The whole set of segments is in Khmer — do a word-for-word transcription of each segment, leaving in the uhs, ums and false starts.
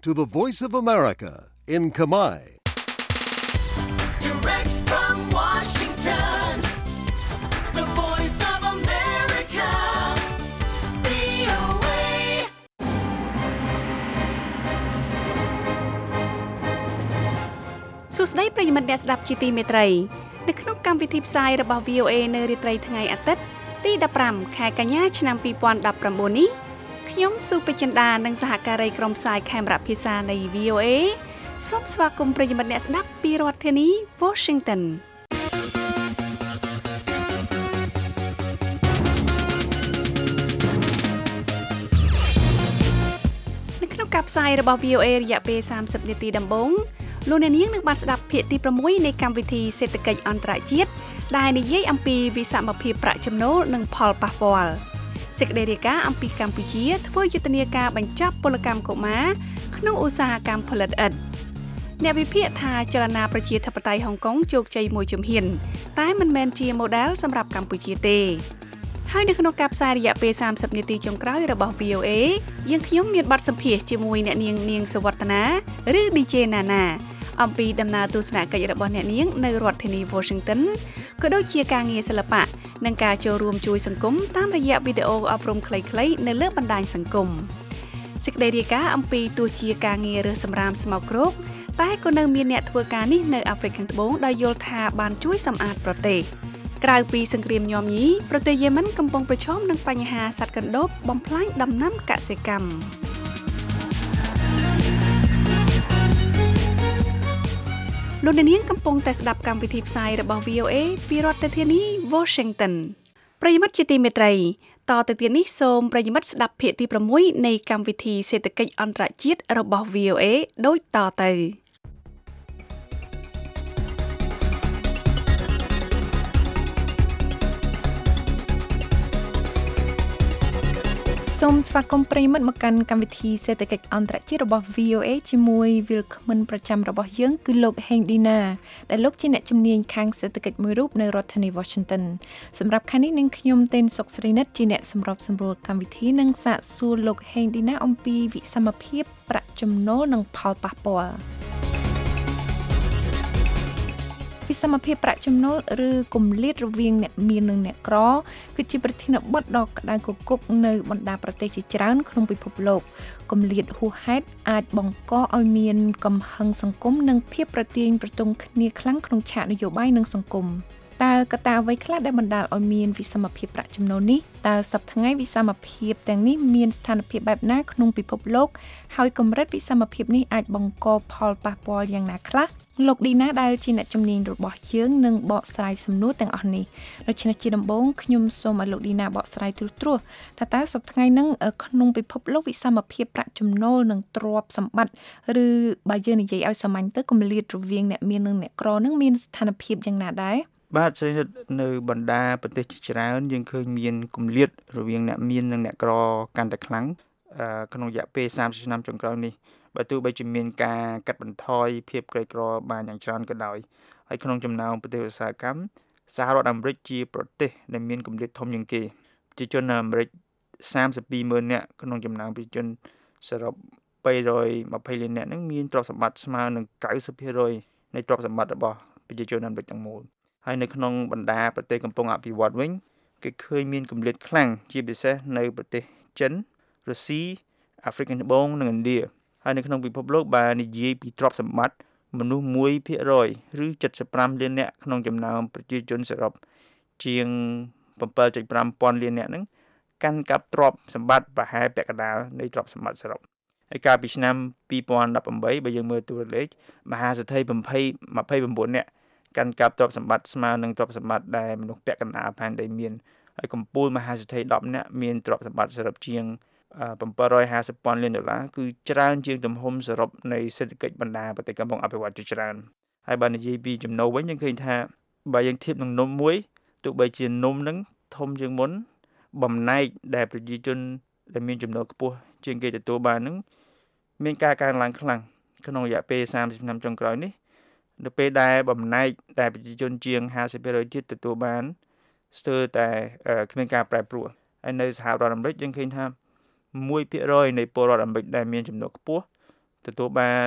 to the Voice of America in Khmer. Direct from Washington, the Voice of America, វី អូ เอសួស្តីប្រិយមិត្តអ្នកស្ដាប់ជាទីមេត្រីនៅក្នុងកម្មវិធីផ្សាយរបស់ វី អូ เอ នៅរាត្រីថ្ងៃអាទិត្យទីដប់ប្រាំខែកញ្ញាឆ្នាំពីរពាន់ដប់ប្រាំបួននេះខ្ញុំសុពេជ្ជន្តានិងសហការីក្រុមផ្សាយខេមរៈភាសានៃ វី អូ เอ សូមស្វាគមន៍ប្រិយមិត្តអ្នកស្ដាប់ពីរដ្ឋធានី Washington នៅក្នុងការផ្សាយរបស់ វី អូ เอ រយៈពេលសាមសិបនាទីដំបូងលោកអ្នកនាងនឹងបានស្ដាប់ភាគទីប្រាំមួយនៃកម្មវិធីសេដ្ឋកិច្ចអន្តរជាតិដែលនិយាយអំពីវិសមភាពប្រាក់ចំណូលនិងផលប៉ះពាល់សេចក្តីរាយការណ៍អំពីកម្ពុជាធ្វើយុទ្ធនាការបញ្ចប់ពលកម្មកុមារក្នុងឧស្សាហកម្មផលិតឥដ្ឋអ្នកវិភាគថាចលនាប្រជាធិបតេយ្យហុងកុងជោគជ័យមួយជំហានតែមិនមែនជា model សម្រាប់កម្ពុជាទេហើយនៅក្នុងការផ្សាយរយៈពេលសាមសិបនាទីចុងក្រោយរបស់ វី អូ เอ យើងខ្ញុំមានបទសម្ភាសន៍ជាមួយអ្នកនាងនាងសវត្តនាឬ ឌី เจ ណាណាអំពីដំណើរទស្សនកិច្ចរបស់អ្នកនាងនៅរដ្ឋធានី Washington ក៏ដូចជាការងារសិល្បៈនិងការចូលរួមជួយសង្គមតាមរយៈវីដេអូអប់រំខ្លីៗនៅលើបណ្ដាញសង្គមសេចក្តីរាយការណ៍អំពីទោះជាការងាររើសសម្រាមស្មោកគ្រោកតែក៏នៅមានអ្នកធ្វើការនេះនៅអាហ្វ្រិកខាងត្បូងដោយយល់ថាបានជួយសម្អាតប្រទេសក្រៅពីសង្គ្រាមញោមញីប្រទេសយេម៉ិនកំពុងប្រឈមនឹងបញ្ហាសត្វកណ្ដូបបំផ្លាញដំណាំកសិកម្មលោកនាងកំពុងតែស្ដាប់កម្មវិធីផ្សាយរបស់ វី អូ เอ ពីរដ្ឋធានី Washington ប្រិយមិត្តជាទីមេត្រីតទៅទៀតនេះសូមប្រិយមិត្តស្ដាប់ភាគទីប្រាំមួយនៃកម្មវិធីសេដ្ឋកិច្ចអន្តរជាតិរបស់ វី អូ เอ ដូចតទៅសូមស្វាគមន៍ប្រិយមិត្តមកកាន់កម្មវិធីសេដ្ឋកិច្ចអន្តរជាតិរបស់ វី អូ เอ ជាមួយវាលខ្មិនប្រចាំរបស់យើងគឺលោកហេងឌីណាដែលលោកជាអ្នកជំនាញខាងសេដ្ឋកិច្ចមួយរូបនៅរដ្ឋធានី Washington សម្រាប់ខែនេះនឹងខ្ញុំទេនសុកស្រីនិតជាអ្នកសម្របសម្រួលកម្មវិធីនិងសាកសួរលោកហេងឌីណាអំពីវិសមភាពប្រាក់ចំណូលនិងផលប៉ះពាល់វិសមភាពប្រាក់ចំណូលឬគម្លាតរវាងអ្នកមាននិងអ្នកក្រគឺជាប្រធានបទដ៏ក្តៅគគុកនៅបណ្ដាប្រទេសជាច្រើនក្នុងពិភពលោកគម្លាតហួសហេតុអាចបង្កឲ្យមានកំហឹងសង្គមនិងភាពប្រទាញប្រទង់គ្នាខ្លាំងក្នុងឆាកនយោបាយនិងសង្គមតើកត្តាអ្វីខ្លះដែលបណ្ដាលឲ្យមានវិសមភាពប្រាក់ចំណូលនេះតើសប្តាហ៍ថ្ងៃវិសមភាពទាំងនេះមានស្ថានភាពបែបណាក្នុងពិភពលោកហើយកម្រិតវិសមភាពនេះអាចបង្កផលប៉ះពាល់យ៉ាងណាខ្លះលោកឌីណាដែលជាអ្នកជំនាញរបស់យើងនឹងបកស្រាយសំណួរទាំងអស់នេះដូច្នេះជាដំបូងខ្ញុំសូមឲ្យលោកឌីណាបកស្រាយទ្រុសទ្រោះថាតើសប្តាហ៍ថ្ងៃហ្នឹងក្នុងពិភពលោកវិសមភាពប្រាក់ចំណូលនិងទ្រព្យសម្បត្តិឬបើយើងនិយាយឲ្យសាមញ្ញទៅគម្លាតរវាងអ្នកមាននិងអ្នកក្រនឹងមានស្ថានភាពយ៉ាងណាដែរបាទស្រីនិតនៅបណ្ដាប្រទេសជាច្រើនយើងឃើញមានគម្លាតរវាងអ្នកមាននិងអ្នកក្រកាន់តែខ្លាំងក្នុងរយៈពេលសាមសិបឆ្នាំចុងក្រោយនេះបើទោះបីជាមានការកាត់បន្ថយភាពក្រីក្របានយ៉ាងច្រើនក៏ដោយហើយក្នុងចំណោមប្រទេសឧស្សាហកម្មសហរដ្ឋអាមេរិកជាប្រទេសដែលមានគម្លាតធំជាងគេប្រជាជនអាមេរិកសាមសិបពីរម៉ឺននាក់ក្នុងចំណោមប្រជាជនសរុបបីរយម្ភៃលាននាក់នឹងមានទ្រព្យសម្បត្តិស្មើនឹងកៅសិបភាគរយនៃទ្រព្យសម្បត្តិរបស់ប្រជាជនអាមេរិកទាំងមូលហើយនៅក្នុងបណ្ដាប្រទេសកំពុងអភិវឌ្ឍវិញគេឃើញមានគម្លាតខ្លាំងជាពិសេសនៅប្រទេសចិនរុស្ស៊ីអាហ្វ្រិកខាងត្បូងនិងឥណ្ឌាហើយនៅក្នុងពិភពលោកបើនិយាយពីទ្រព្យសម្បត្តិមនុស្សមួយភាគរយឬเจ็ดสิบห้าលាននាក់ក្នុងចំណោមប្រជាជនសរុបជាងbảy点nămពាន់លាននាក់ហ្នឹងកាន់កាប់ទ្រព្យសម្បត្តិប្រហែលពាក់កណ្ដាលនៃទ្រព្យសម្បត្តិសរុបហើយកាលពីឆ្នាំពីរពាន់ដប់ប្រាំបីបើយើងមើលតួលេខមហាសេដ្ឋីยี่สิบ 29នាក់កាន់កាប់ទ្រព្យសម្បត្តិស្មើនឹងទ្រព្យសម្បត្តិដែលមនុស្សពាក់កណ្ដាលផែនដីមានហើយកំពូលមហាសេដ្ឋីដប់នាក់មានទ្រព្យសម្បត្តិសរុបជាងbảy trămห้าสิบពាន់លានដុល្លារគឺច្រើនជាងទំហំសរុបនៃសេដ្ឋកិច្ចបណ្ដាប្រទេសកំពុងអភិវឌ្ឍជាច្រើនហើយបើនិយាយពីចំណូលវិញយើងឃើញថាបើយើងធៀបនឹងនំមួយទោះបីជានំនឹងធំជាងមុនបំណែកដែលប្រជាជនដែលមានចំណូលខ្ពស់ជាងគេទទួលបាននឹងមានការកើនឡើងខ្លាំងក្នុងរយៈពេលសាមសិបឆ្នាំចុងក្រោយនេះនៅពេលដែលបំណែកដែលប្រជាជនជាងห้าสิบភាគរយទៀតទទួលបានស្ទើរតែគ្មានការប្រែប្រួលហើយនៅសហរដ្ឋអាមេរិកយើងឃើញថាមួយភាគរយនៃពលរដ្ឋអាមេរិកដែលមានចំណូលខ្ពស់ទទួលបាន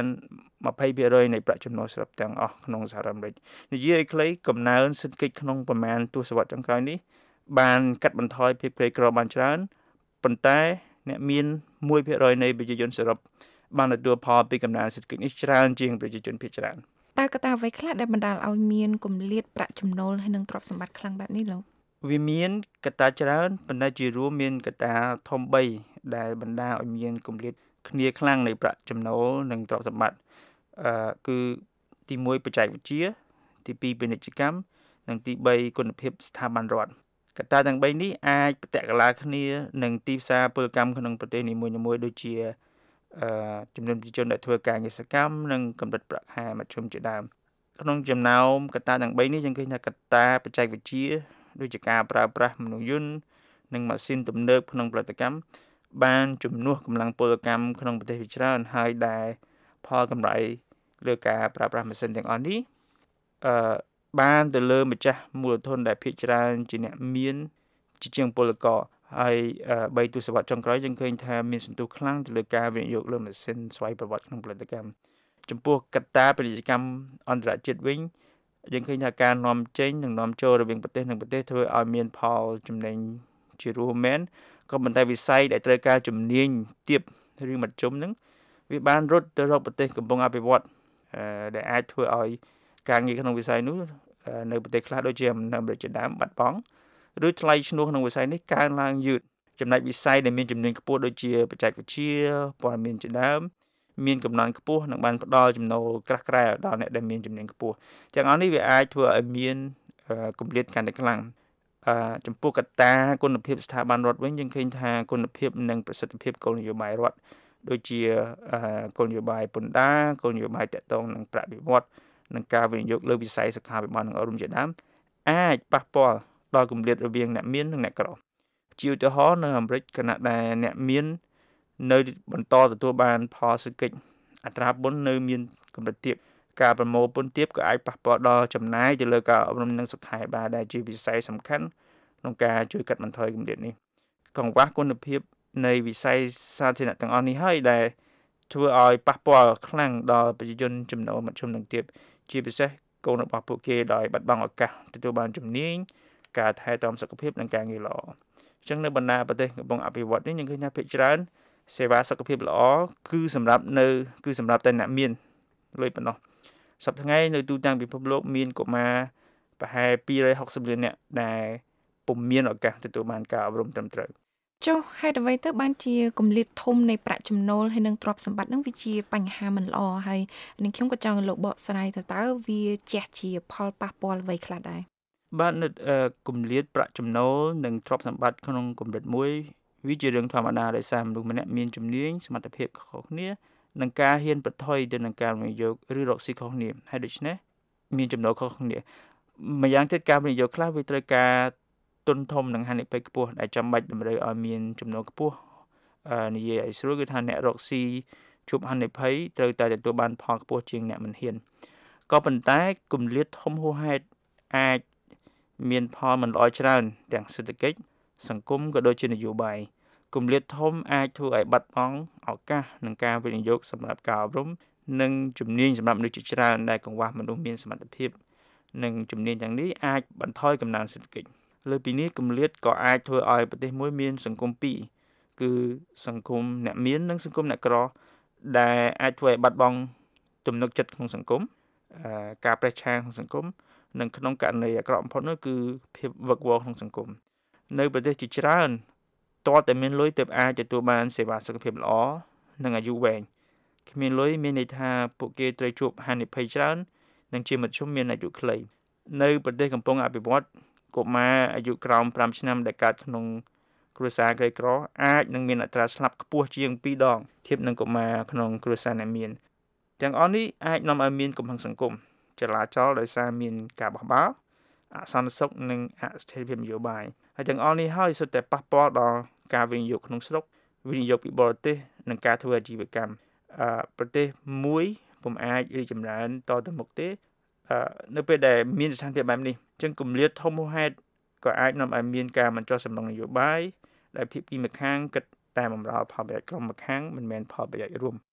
20% នៃប្រាក់ចំណូលសរុបទាំងអស់ក្នុងសហរដ្ឋអាមេរិកនិយាយឲ្យខ្លីកំណើនសេដ្ឋកិច្ចក្នុងប្រមាណទសវត្សរ៍ចុងក្រោយនេះបានកាត់បន្ថយភាពក្រីក្របានច្រើនប៉ុន្តែអ្នកមាន1% នៃប្រជាជនសរុបបានទទួលផលពីកំណើនសេដ្ឋកិច្ចនេះច្រើនជាងប្រជាជនភាគច្រើនតើកត្តាអ្វីខ្លះដែលបណ្ដាលឲ្យមានគម្លាតប្រាក់ចំណូលហើយនិងទ្រព្យសម្បត្តិខ្លាំងបែបនេះលោកវាមានកត្តាច្រើនប៉ុន្តែជារួមមានកត្តាធំ3ដែលបណ្ដាលឲ្យមានគម្លាតគ្នាខ្លាំងនៃប្រាក់ចំណូលនិងទ្រព្យសម្បត្តិអឺគឺទី1បច្ចេកវិទ្យាទី2ពាណិជ្ជកម្មនិងទី3គុណភាពស្ថាប័នរដ្ឋកត្តាទាំង3នេះអាចប្រតិកលាគ្នានឹងទីផ្សារពលកម្មក្នុងប្រទេសនីមួយៗដូចជាអឺចំនួនប្រជាជនដែលធ្វើការងារសកម្មនិងកម្រិតប្រាក់ខែមធ្យមជាដើមក្នុងចំណោមកត្តាទាំង3នេះយើងឃើញថាកត្តាបច្ចេកវិទ្យាដូចជាការប្រើប្រាស់មនុស្សយន្តនិងម៉ាស៊ីនទំនើបក្នុងផលិតកម្មបានជំនួសកម្លាំងពលកម្មក្នុងប្រទេសជាច្រើនហើយដែលផលកម្រៃលើការប្រើប្រាស់ម៉ាស៊ីនទាំងអស់នេះអឺបានទៅលើម្ចាស់មូលធនដែលភាគច្រើនជាអ្នកមានជាជាងពលករហើយ3ទសវត្សរ៍ចុងក្រោយយើងឃើញថាមានសន្ទុះខ្លាំងទៅលើការវិនិយោគលើម៉ាស៊ីនស្វ័យប្រវត្តិក្នុងផលិតកម្មចំពោះកត្តាពាណិជ្ជកម្មអន្តរជាតិវិញយើងឃើញថាការនាំចេញនិងនាំចូលរវាងប្រទេសនិងប្រទេសធ្វើឲ្យមានផលចំណេញជារួមមែនក៏ប៉ុន្តែវិស័យដែលត្រូវការជំនាញទាបឬមធ្យមនឹងវាបានរត់ទៅរកប្រទេសកំពុងអភិវឌ្ឍដែលអាចធ្វើឲ្យការងារក្នុងវិស័យនោះនៅប្រទេសខ្លះដូចជាអាមេរិកជាដើមបាត់បង់ឬថ្លៃឈ្នួលក្នុងវិស័យនេះកើនឡើងយឺតចំណែកវិស័យដែលមានជំនាញខ្ពស់ដូចជាបច្ចេកវិទ្យាព័ត៌មានជាដើមមានកំណើនខ្ពស់និងបានផ្ដល់ចំណូលក្រាស់ក្រែលដល់អ្នកដែលមានជំនាញខ្ពស់ទាំងអស់នេះវាអាចធ្វើឲ្យមានគម្លាតកាន់តែខ្លាំងអឺចំពោះកត្តាគុណភាពស្ថាប័នរដ្ឋវិញយើងឃើញថាគុណភាពនិងប្រសិទ្ធភាពគោលនយោបាយរដ្ឋដូចជាគោលនយោបាយពន្ធដារគោលនយោបាយតាក់ទងនឹងប្រាក់បៀវត្សនិងការវិនិយោគលើវិស័យសុខាភិបាលនិងអប់រំជាដើមអាចប៉ះពាល់ដល់គម្លាតរវាងអ្នកមាននិងអ្នកក្រជាឧទាហរណ៍នៅអាមេរិកគណៈដែលអ្នកមាននៅបន្តទទួលបានផលសេដ្ឋកិច្ចអត្រាពន្ធនៅមានកម្រិតទាបការប្រមូលពន្ធទាបក៏អាចប៉ះពាល់ដល់ចំណាយទៅលើការអប់រំនិងសុខាភិបាលដែលជាវិស័យសំខាន់ក្នុងការជួយកាត់បន្ថយគម្លាតនេះកង្វះគុណភាពនៃវិស័យសាធារណៈទាំងអស់នេះហើយដែលធ្វើឲ្យប៉ះពាល់ខ្លាំងដល់ប្រជាជនចំណូលមធ្យមនិងទាបជាពិសេសកូនរបស់ពួកគេដោយបាត់បង់ឱកាសទទួលបានជំនាញការថែទាំសុខភាពនិងការងារល្អអញ្ចឹងនៅបណ្ដាប្រទេសកំពុងអភិវឌ្ឍនេះយើងឃើញថាភាគច្រើនសេវាសុខភាពល្អគឺសម្រាប់នៅគឺសម្រាប់តែអ្នកមានលុយប៉ុណ្ណោះសប្តាហ៍ថ្ងៃនៅទូទាំងពិភពលោកមានកុមារប្រហែល260លាននាក់ដែលពុំមានឱកាសទទួលបានការអប់រំត្រឹមត្រូវចុះហេតុអ្វីទៅបានជាគម្លាតធំនៃប្រាក់ចំណូលហើយនិងទ្រព្យសម្បត្តិនឹងវាជាបញ្ហាមិនល្អហើយនឹងខ្ញុំក៏ចង់លោកបកស្រាយទៅតើវាជះជាផលប៉ះពាល់អ្វីខ្លះដែរបាទនៅគម្លាតប្រាក់ចំណូលនិងទ្រព្យសម្បត្តិក្នុងកម្រិតមួយវាជារឿងធម្មតាដោយសារមនុស្សម្នាក់មានជំនាញសមត្ថភាពខុសគ្នានិងការហ៊ានប្រថុយទៅនឹងការវិនិយោគឬរកស៊ីខុសគ្នាហើយដូច្នេះមានចំណូលខុសគ្នាម្យ៉ាងទៀតការវិនិយោគខ្លះវាត្រូវការទុនធំនិងហានិភ័យខ្ពស់ដែលចាំបាច់តម្រូវឲ្យមានចំណូលខ្ពស់និយាយឲ្យស្រួលគឺថាអ្នករកស៊ីជួបហានិភ័យត្រូវតែទទួលបានផលខ្ពស់ជាងអ្នកមិនហ៊ានក៏ប៉ុន្តែគម្លាតធំហួសហេតុអាចមានផលមិនល្អច្រើនទាំងសេដ្ឋកិច្ចសង្គមក៏ដូចជានយោបាយគម្លាតធំអាចធ្វើឲ្យបាត់បង់ឱកាសក្នុងការវិនិយោគសម្រាប់ការអប់រំនិងជំនាញសម្រាប់មនុស្សជាច្រើនដែលកង្វះមនុស្សមានសមត្ថភាពនិងជំនាញទាំងនេះអាចបន្ថយកំណើនសេដ្ឋកិច្ចលើពីនេះគម្លាតក៏អាចធ្វើឲ្យប្រទេសមួយមានសង្គមពីរគឺសង្គមអ្នកមាននិងសង្គមអ្នកក្រដែលអាចធ្វើឲ្យបាត់បង់ទំនុកចិត្តក្នុងសង្គមការប្រេះឆាំងក្នុងសង្គមនិងក្នុងករណីអាក្រក់បំផុតនោះគឺភាពវឹកវរក្នុងសង្គមនៅប្រទេសជាច្រើនទាល់តែមានលុយទើបអាចទទួលបានសេវាសុខភាពល្អនិងអាយុវែងគ្មានលុយមានន័យថាពួកគេត្រូវជួបហានិភ័យច្រើននិងជាមធ្យមមានអាយុខ្លីនៅប្រទេសកំពុងអភិវឌ្ឍកុមារអាយុក្រោម5ឆ្នាំដែលកើតក្នុងគ្រួសារក្រីក្រអាចនឹងមានអត្រាស្លាប់ខ្ពស់ជាងពីរដងធៀបនឹងកុមារក្នុងគ្រួសារអ្នកមានទាំងអស់នេះអាចនាំឲ្យមានកំហឹងសង្គមចលាចលដោយសារមានការបះបោរអសន្តិសុខនិងអស្ថិរភាពនយោបាយហើយទាំងអស់នេះហើយសុទ្ធតែប៉ះពាល់ដល់ការវិនិយោគក្នុងស្រុកវិនិយោគពីបរទេសនិងការធ្វើអាជីវកម្មអឺប្រទេសមួយពុំអាចរីកចម្រើនតទៅមុខទេអឺនៅពេលដែលមានស្ថានភាពបែបនេះអញ្ចឹងគម្លាតធំហួសហេតុក៏អាចនាំឲ្យមានការមិនចុះសម្រុងនយោបាយដែលភាគីម្ខាងគិតតែបម្រើផលប្រយោជន៍ក្រុមម្ខាងមិនមែនផលប្រយោជន៍រួម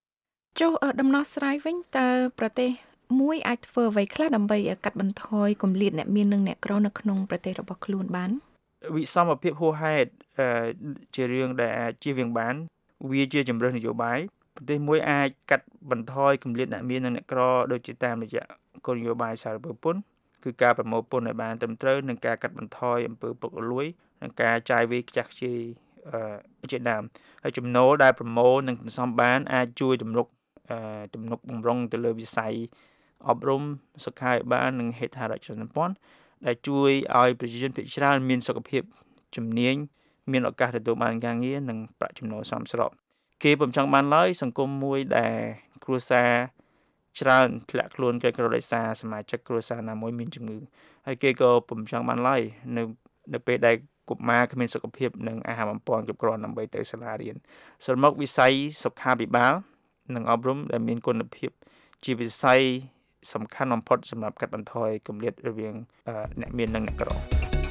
ចុះដំណោះស្រាយវិញតើប្រទេសមួយអាចធ្វើអ្វីខ្លះដើម្បីកាត់បន្ថយគម្លាតអ្នកមាននិងអ្នកក្រនៅក្នុងប្រទេសរបស់ខ្លួនបានវិសមភាពហួសហេតុជារឿងដែលអាចជៀសវាងបានវាជាជំរើសនយោបាយប្រទេសមួយអាចកាត់បន្ថយគម្លាតអ្នកមាននិងអ្នកក្រដូចជាតាមរយៈគោលនយោបាយសារពើពន្ធគឺការប្រមូលពន្ធឲ្យបានត្រឹមត្រូវនិងការកាត់បន្ថយអំពើពុករលួយនិងការចាយវាយខ្ជះខ្ជាយជាដើមហើយចំណូលដែលប្រមូលនិងសន្សំបានអាចជួយទំនុកទំនុកបំរុងទៅលើវិស័យអប់រំសុខាភិបាលនិងហេដ្ឋារចនាសម្ព័ន្ធដែលជួយឲ្យប្រជាជនភាគច្រើនមានសុខភាពជំនាញមានឱកាសទទួលបានការងារនិងប្រាក់ចំណូលសមស្របគេពុំចង់បានឡើយសង្គមមួយដែលគ្រួសារច្រើនធ្លាក់ខ្លួនក្រីក្រដោយសារសមាជិកគ្រួសារណាមួយមានជំងឺហើយគេក៏ពុំចង់បានឡើយនៅនៅពេលដែលកុមារគ្មានសុខភាពនិងអាហារបំពន់គ្រប់គ្រាន់ដើម្បីទៅសាលារៀនសរុបមកវិស័យសុខាភិបាលនិងអប់រំដែលមានគុណភាពជាវិស័យសំខាន់បំផុតសម្រាប់កាត់បន្ថយគម្លាតរវាងអ្នកមាននិងអ្នកក្រ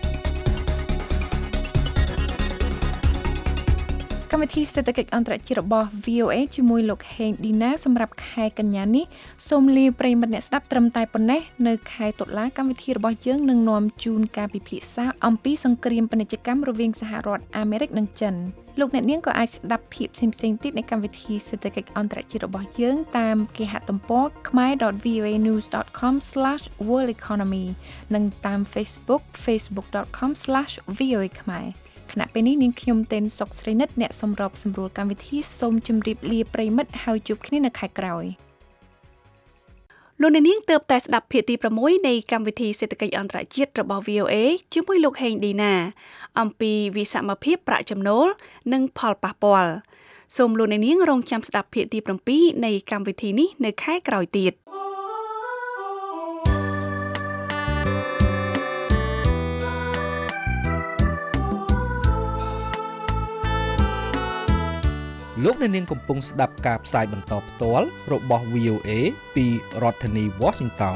កម្មវិធីសេដ្ឋកិច្ចអន្តរជាតិរបស់ វី អូ អេ ជាមួយលោកហេងឌីណាសម្រាប់ខែកញ្ញានេះសូមលាប្រិយមិត្តអ្នកស្ដាប់ត្រឹមតែប៉ុណ្ណេះនៅខែតុលាកម្មវិធីរបស់យើងនឹងនាំជូនការពិភាក្សាអំពីសង្គ្រាមពាណិជ្ជកម្មរវាងសហរដ្ឋអាមេរិកនិងចិនលោកអ្នកនាងក៏អាចស្ដាប់ភាពផ្សេងៗទៀតនៃកម្មវិធីសេដ្ឋកិច្ចអន្តរជាតិរបស់យើងតាមគេហទំព័រ khmer dot v o a news dot com slash world economy និងតាម Facebook facebook dot com slash v o a khmerខណៈពេលនេះនាងខ្ញុំទេនសុកស្រីនិតអ្នកសម្របសម្រួលកម្មវិធីសូមជម្រាបលាប្រិយមិត្តហើយជួបគ្នានៅខែក្រោយលោកអ្នកនាងទើបតែស្ដាប់ភាគទី6នៃកម្មវិធីសេដ្ឋកិច្ចអន្តរជាតិរបស់ វី អូ អេ ជាមួយលោកហេងឌីណាអំពីវិសមភាពប្រាក់ចំណូលនិងផលប៉ះពាល់សូមលោកអ្នកនាងរងចាំស្ដាប់ភាគទី7នៃកម្មវិធីនេះនៅខែក្រោយទៀតលោកអ្នកនាងកំពុងស្ដាប់ការផ្សាយបន្តផ្ទាល់របស់ វី អូ អេ ពីរដ្ឋធានី Washington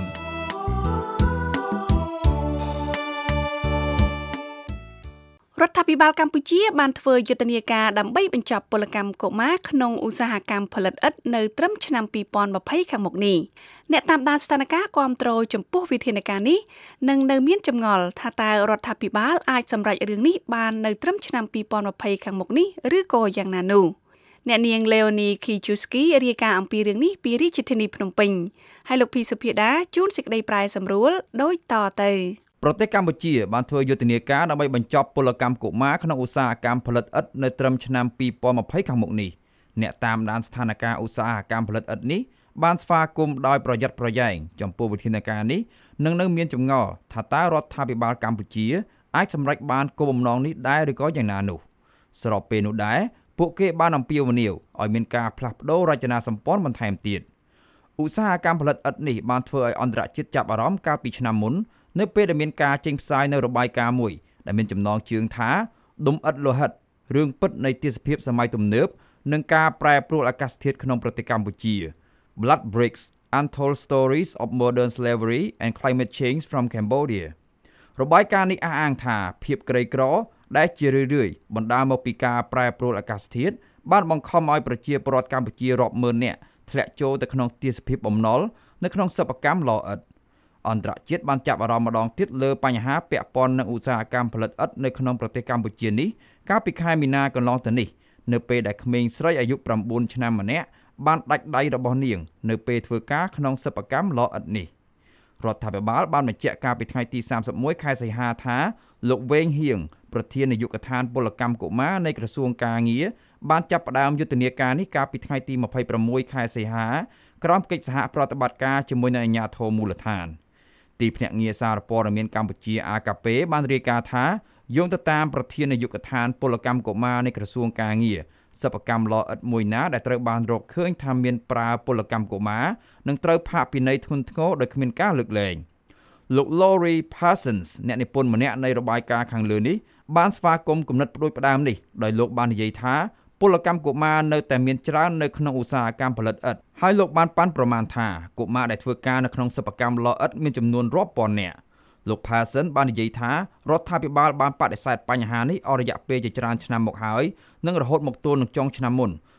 រដ្ឋាភិបាលកម្ពុជាបានធ្វើយុទ្ធនាការដើម្បីបញ្ចប់ពលកម្មកុមារក្នុងឧស្សាហកម្មផលិតឥដ្ឋនៅត្រឹមឆ្នាំពីរពាន់ยี่สิบខាងមុខនេះអ្នកតាមដានស្ថានភាពគាំទ្រចំពោះវិធានការនេះនឹងនៅមានចម្ងល់ថាតើរដ្ឋាភិបាលអាចសម្រេចរឿងនេះបាននៅត្រឹមឆ្នាំពីរពាន់ยี่สิบខាងមុខនេះឬក៏យ៉ាងណានោះអ្នកនាង Leonie Kijewski រាយការណ៍អំពីរឿងនេះពីរាជធានីភ្នំពេញហើយលោកភីសុភាដាជួនសេចក្តីប្រែសម្រួលដូចតទៅប្រទេសកម្ពុជាបានធ្វើយុទ្ធនាការដើម្បីបញ្ចប់ពលកម្មកុមារក្នុងឧស្សាហកម្មផលិតឥដ្ឋនៅត្រឹមឆ្នាំពីរពាន់ยี่สิบខាងមុខនេះអ្នកតាមដានស្ថានភាពឧស្សាហកម្មផលិតឥដ្ឋនេះបានស្វាគមន៍ដោយប្រយ័ត្នប្រយែងចំពោះវិធានការនេះនឹងនៅមានចម្ងល់ថាតើរដ្ឋាភិបាលកម្ពុជាអាចសម្រេចបានគោលបំណងនេះដែរឬក៏យ៉ាងណានោះស្របពេលនោះដែរពួកគេបានអំពាវនាវឲ្យមានការផ្លាស់ប្ដូររចនាសម្ព័ន្ធបន្ថែមទៀតឧស្សាហកម្មផលិតឥដ្ឋនេះបានធ្វើឲ្យអន្តរជាតិចាប់អារម្មណ៍កាលពីឆ្នាំមុននៅពេលដែលមានការចេញផ្សាយនៅរបាយការណ៍មួយដែលមានចំណងជើងថាដុំឥដ្ឋលោហិតរឿងពិតនៃទេសភាពសម័យទំនើបនិងការប្រែប្រួលអាកាសធាតុក្នុងប្រទេសកម្ពុជា Blood Bricks Untold Stories of Modern Slavery and Climate Change from Cambodia របាយការណ៍នេះអះអាងថាភាពក្រីក្រដែលជារឿយៗបណ្ដាលមកពីការប្រែប្រួលអាកាសធាតុបានបង្ខំឲ្យប្រជាពលរដ្ឋកម្ពុជារាប់ម៉ឺននាក់ធ្លាក់ចូលទៅក្នុងទេសភាពបំណុលនៅក្នុងសិប្បកម្មឡឥដ្ឋអន្តរជាតិបានចាប់អារម្មណ៍ម្ដងទៀតលើបញ្ហាពាក់ព័ន្ធនឹងឧស្សាហកម្មផលិតឥដ្ឋនៅក្នុងប្រទេសកម្ពុជានេះកាលពីខែមីនាកន្លងទៅនេះនៅពេលដែលក្មេងស្រីអាយុប្រាំបួនឆ្នាំម្នាក់បានដាច់ដៃរបស់នាងនៅពេលធ្វើការក្នុងសិប្បកម្មឡឥដ្ឋនេះរដ្ឋាភិបាលបានបញ្ជាក់កាលពីថ្ងៃទីសាមសិបមួយខែសីហាថាលោកវែងហៀងប្រធាននាយកដ្ឋានពលកម្មកុមារនៃក្រសួងការងារបានចាប់ផ្ដើមយុទ្ធនាការនេះកាលពីថ្ងៃទីยี่สิบหกខែសីហាក្រោមកិច្ចសហប្រតិបត្តិការជាមួយនឹងអាជ្ញាធរមូលដ្ឋានទីភ្នាក់ងារសារព័ត៌មានកម្ពុជា អា កា ពេ បានរាយការណ៍ថាយោងទៅតាមប្រធាននាយកដ្ឋានពលកម្មកុមារនៃក្រសួងការងារសិប្បកម្មឡឥដ្ឋមួយណាដែលត្រូវបានរកឃើញថាមានប្រើពលកម្មកុមារនឹងត្រូវផាកពិន័យធ្ងន់ធ្ងរដោយគ្មានការលើកលែងលោក Lori Parsons អ្នកនិពន្ធម្នាក់នៃរបាយការណ៍ខាងលើនេះបានស្វាគមន៍គំនិតផ្ដួចផ្ដើមនេះដោយលោកបាននិយាយថាពលកម្មកុមារនៅតែមានច្រើននៅក្នុងឧស្សាហកម្មផលិតឥដ្ឋហើយលោកបានប៉ាន់ប្រមាណថាកុមារដែលធ្វើការនៅក្នុងសិប្បកម្មឡឥដ្ឋមានចំនួនរាប់ពាន់នាក់លោក Parsons បាននិយាយថារដ្ឋាភិបាលបានបដិសេធបញ្ហានេះអស់រយៈពេលជាច្រើនឆ្នាំមកហើយនិងរហូតមកទល់នឹងចុងឆ្នាំមុន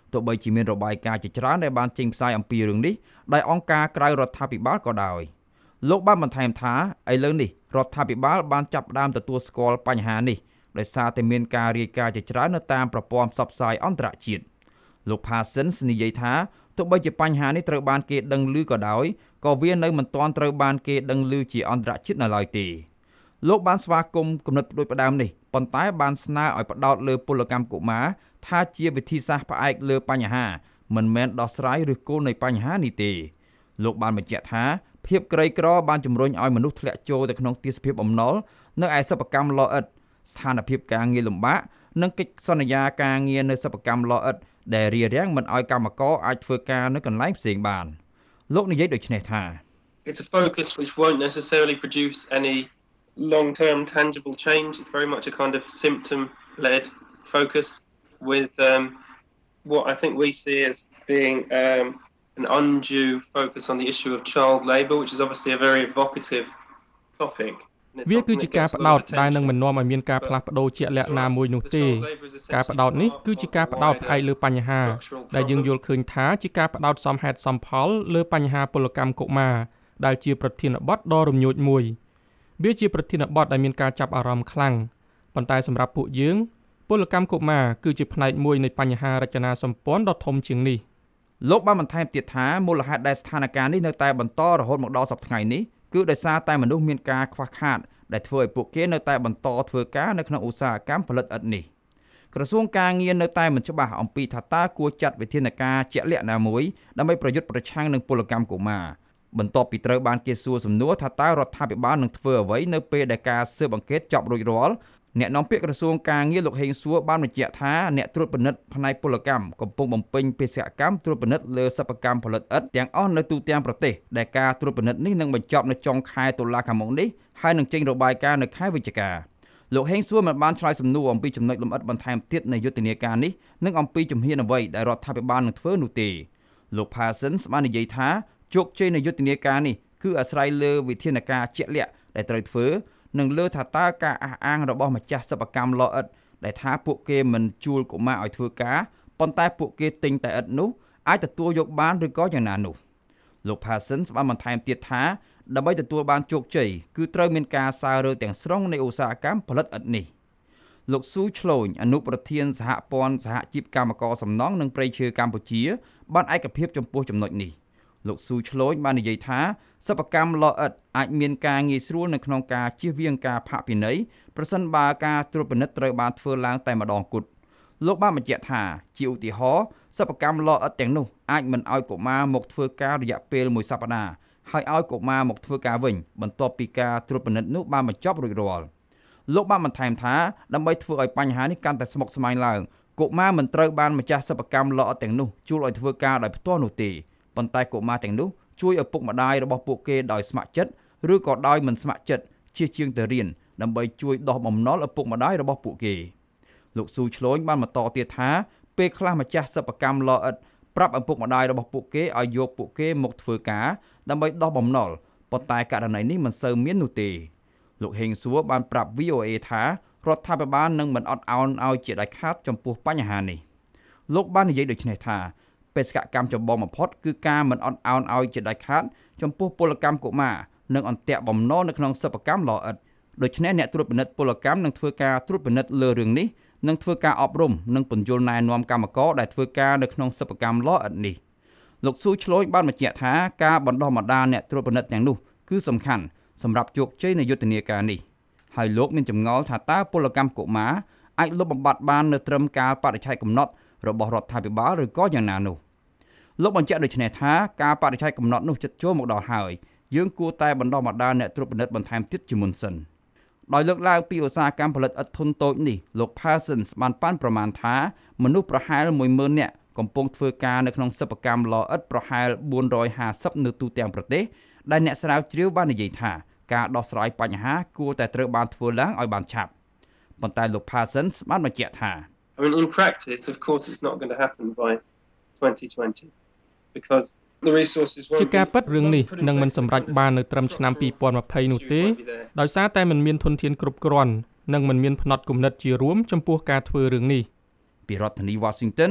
ទោះបីជាមានរបាយការណ៍ជាច្រើនដែលបានចេញផ្សាយអំពីរឿងនេះដោយអង្គការក្រៅរដ្ឋាភិបាលក៏ដោយលោកបានបន្ថែមថាឥឡូវនេះរដ្ឋាភិបាលបានចាប់ផ្ដើមទទួលស្គាល់បញ្ហានេះដោយសារតែមានការរាយការណ៍ជាច្រើននៅតាមប្រព័ន្ធផ្សព្វផ្សាយអន្តរជាតិលោក Parsons និយាយថាទោះបីជាបញ្ហានេះត្រូវបានគេដឹងឮក៏ដោយក៏វានៅមិនទាន់ត្រូវបានគេដឹងឮជាអន្តរជាតិនៅឡើយទេលោកបានស្វាគមន៍គំនិតដូចផ្ដើមនេះប៉ុន្តែបានស្នើឲ្យផ្ដោតលើពលកម្មកុមារថាជាវិធីសាស្ត្រផ្អែកលើបញ្ហាមិនមែនដោះស្រាយឬគោលនៃបញ្ហានេះទេលោកបានបញ្ជាក់ថាភាពក្រីក្របានជំរុញឲ្យមនុស្សធ្លាក់ចូលទៅក្នុងទាសភាពបំណុលនៅឯសិប្បកម្មឡអិតស្ថានភាពការងារលំបាកនិងកិច្ចសន្យាការងារនៅសិប្បកម្មឡអិតដែលរារាំងមិនឲ្យកម្មករអាចធ្វើការនៅកន្លែងផ្សេងបានលោកនិយាយដូចនេះថា It's a focus which won't necessarily produce any long-term tangible change. It's very much a kind of symptom-led focus with um, what I think we see as being um, an undue focus on the issue of child labour, which is obviously a very evocative topic. វាគឺជាការផ្ដោតដែលនឹងមិននាំឲ្យមានការផ្លាស់ប្ដូរជាក់លាក់ណាមួយនោះទេការផ្ដោតនេះគឺជាការផ្ដោតផ្អែកលើបញ្ហាដែលយើងយល់ឃើញថាជាការផ្ដោតសមហេតុសមផលលើបញ្ហាពលកម្មកុមារដែលជាប្រធានបទដ៏រំញោចមួយវាជាប្រធានបទដែលមានការចាប់អារម្មណ៍ខ្លាំងប៉ុន្តែសម្រាប់ពួកយើងពលកម្មកុមារគឺជាផ្នែកមួយនៃបញ្ហារចនាសម្ព័ន្ធដ៏ធំជាងនេះលោកបានបន្ថែមទៀតថាមូលហេតុដែលស្ថានភាពនេះនៅតែបន្តរហូតមកដល់សប្តាហ៍នេះគឺដោយសារតែមនុស្សមានការខ្វះខាតដែលធ្វើឲ្យពួកគេនៅតែបន្តធ្វើការនៅក្នុងឧស្សាហកម្មផលិតឥដ្ឋនេះក្រសួងការងារនៅតែមិនច្បាស់អំពីថាតើគួរចាត់វិធានការជាក់លាក់ណាមួយដើម្បីប្រយុទ្ធប្រឆាំងនឹងពលកម្មកុមារបន្ទាប់ពីត្រូវបានគេសួរសំណួរថាតើរដ្ឋាភិបាលនឹងធ្វើអ្វីនៅពេលដែលការស៊ើបអង្កេតចប់រួចរាល់អ្នកនាំពាក្យក្រសួងការងារលោកហេងសួរបានបញ្ជាក់ថាអ្នកត្រួតពិនិត្យផ្នែកពលកម្មកំពុងបំពេញបេសកកម្មត្រួតពិនិត្យលើសិប្បកម្មផលិតឥដ្ឋទាំងអស់នៅទូទាំងប្រទេសដែលការត្រួតពិនិត្យនេះនឹងបញ្ចប់នៅចុងខែតុលាខាងមុខនេះហើយនឹងចេញរបាយការណ៍នៅខែវិច្ឆិកាលោកហេងសួរមិនបានឆ្លើយសំណួរអំពីចំណុចលម្អិតបន្ថែមទៀតនៃយុទ្ធនាការនេះនិងអំពីជំហានអ្វីដែលរដ្ឋាភិបាលនឹងធ្វើនោះទេលោក Parsons បាននិយាយថាជោគជ័យនៃយុទ្ធនាការនេះគឺអាស្រ័យលើវិធានការជាក់លាក់ដែលត្រូវធ្វើនិងលើថាតើការអះអាងរបស់ម្ចាស់សិប្បកម្មឡអិតដែលថាពួកគេមិនជួលកុមារឲ្យធ្វើការប៉ុន្តែពួកគេទិញតែឥដ្ឋនោះអាចទទួលយកបានឬក៏យ៉ាងណានោះលោក Parsons បានបន្ថែមទៀតថាដើម្បីទទួលបានជោគជ័យគឺត្រូវមានការសើរើទាំងស្រុងនៃឧស្សាហកម្មផលិតឥដ្ឋនេះលោកស៊ូឆ្លូញអនុប្រធានសហព័ន្ធសហជីពកម្មករសំណង់និងព្រៃឈើកម្ពុជាបានឯកភាពចំពោះចំណុចនេះលោកស៊ូឆ្លូញបាននិយាយថាសិប្បកម្មឡអិតអាចមានការងាយស្រួលនៅក្នុងការជៀសវាងការផាកពិន័យប្រសិនបើការត្រួតពិនិត្យត្រូវបានធ្វើឡើងតែម្ដងគត់លោកបានបញ្ជាក់ថាជាឧទាហរណ៍សិប្បកម្មឡអិតទាំងនោះអាចមិនឲ្យកុមារមកធ្វើការរយៈពេលមួយសប្តាហ៍ហើយឲ្យកុមារមកធ្វើការវិញបន្ទាប់ពីការត្រួតពិនិត្យនោះបានបញ្ចប់រួចរាល់លោកបានបន្ថែមថាដើម្បីធ្វើឲ្យបញ្ហានេះកាន់តែស្មុគស្មាញឡើងកុមារមិនត្រូវបានម្ចាស់សិប្បកម្មឡអិតទាំងនោះជួលឲ្យធ្វើការដោយផ្ទាល់នោះទេប៉ុន្តែកុមារទាំងនោះជួយឪពុកម្ដាយរបស់ពួកគេដោយស្ម័គ្រចិត្តឬក៏ដោយមិនស្ម័គ្រចិត្តជៀសជាងទៅរៀនដើម្បីជួយដោះបំណុលឪពុកម្ដាយរបស់ពួកគេលោកស៊ូឆ្លូញបានបន្តទៀតថាពេលខ្លះម្ចាស់សិប្បកម្មឡអិតប្រាប់ឪពុកម្ដាយរបស់ពួកគេឲ្យយកពួកគេមកធ្វើការដើម្បីដោះបំណុលប៉ុន្តែករណីនេះមិនសូវមាននោះទេលោកហេងសួរបានប្រាប់ វី អូ អេ ថារដ្ឋាភិបាលនឹងមិនអត់ឱនឲ្យជាដាច់ខាតចំពោះបញ្ហានេះលោកបាននិយាយដូចនេះថាបេសកកម្មចម្បងបំផុតគឺការមិនអត់ឱនឲ្យជាដាច់ខាតចំពោះពលកម្មកុមារនិងអន្ទាក់បំណុលនៅក្នុងសិប្បកម្មឡអិតដូច្នេះអ្នកត្រួតពិនិត្យពលកម្មនឹងធ្វើការត្រួតពិនិត្យលើរឿងនេះនិងធ្វើការអប់រំនិងពន្យល់ណែនាំកម្មករដែលធ្វើការនៅក្នុងសិប្បកម្មឡអិតនេះលោកស៊ូឆ្លូញបានបញ្ជាក់ថាការបណ្ដុះបណ្ដាលអ្នកត្រួតពិនិត្យទាំងនោះគឺសំខាន់សម្រាប់ជោគជ័យនៃយុទ្ធនាការនេះហើយលោកមានចម្ងល់ថាតើពលកម្មកុមារអាចលុបបំបាត់បាននៅត្រឹមការបរិច្ឆេទកំណត់របស់រដ្ឋាភិបាលឬក៏យ៉ាងណានោះលោកបញ្ជាក់ដូចនេះថាការបរិច្ឆេទកំណត់នោះជិតចូលមកដល់ហើយយើងគួរតែបណ្ដុះបណ្ដាលអ្នកត្រួតពិនិត្យបន្ថែមទៀតជាមុនសិនដោយលើកឡើងពីឧស្សាហកម្មផលិតឥដ្ឋធុនតូចនេះលោក Parsons បានប៉ាន់ប្រមាណថាមនុស្សប្រហែល មួយម៉ឺន នាក់កំពុងធ្វើការនៅក្នុងសិប្បកម្មឡអិតប្រហែល បួនរយហាសិប នៅទូទាំងប្រទេសដែលអ្នកស្រាវជ្រាវបាននិយាយថាការដោះស្រាយបញ្ហាគួរតែត្រូវបានធ្វើឡើងឲ្យបានឆាប់ប៉ុន្តែលោក Parsons បានបញ្ជាក់ថា I mean in practice of course it's not going to happen by twenty twenty because the resources won't ជាការពិតរឿងនេះនឹងមិនសម្រេចបាននៅត្រឹមឆ្នាំពីរពាន់ម្ភៃនោះទេដោយសារតែมันមានធនធានគ្រប់គ្រាន់និងมันមានផ្នត់គំនិតជារួមចំពោះការធ្វើរឿងនេះពីរដ្ឋធានី Washington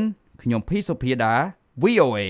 ខ្ញុំភីសុភាដា វី អូ เอ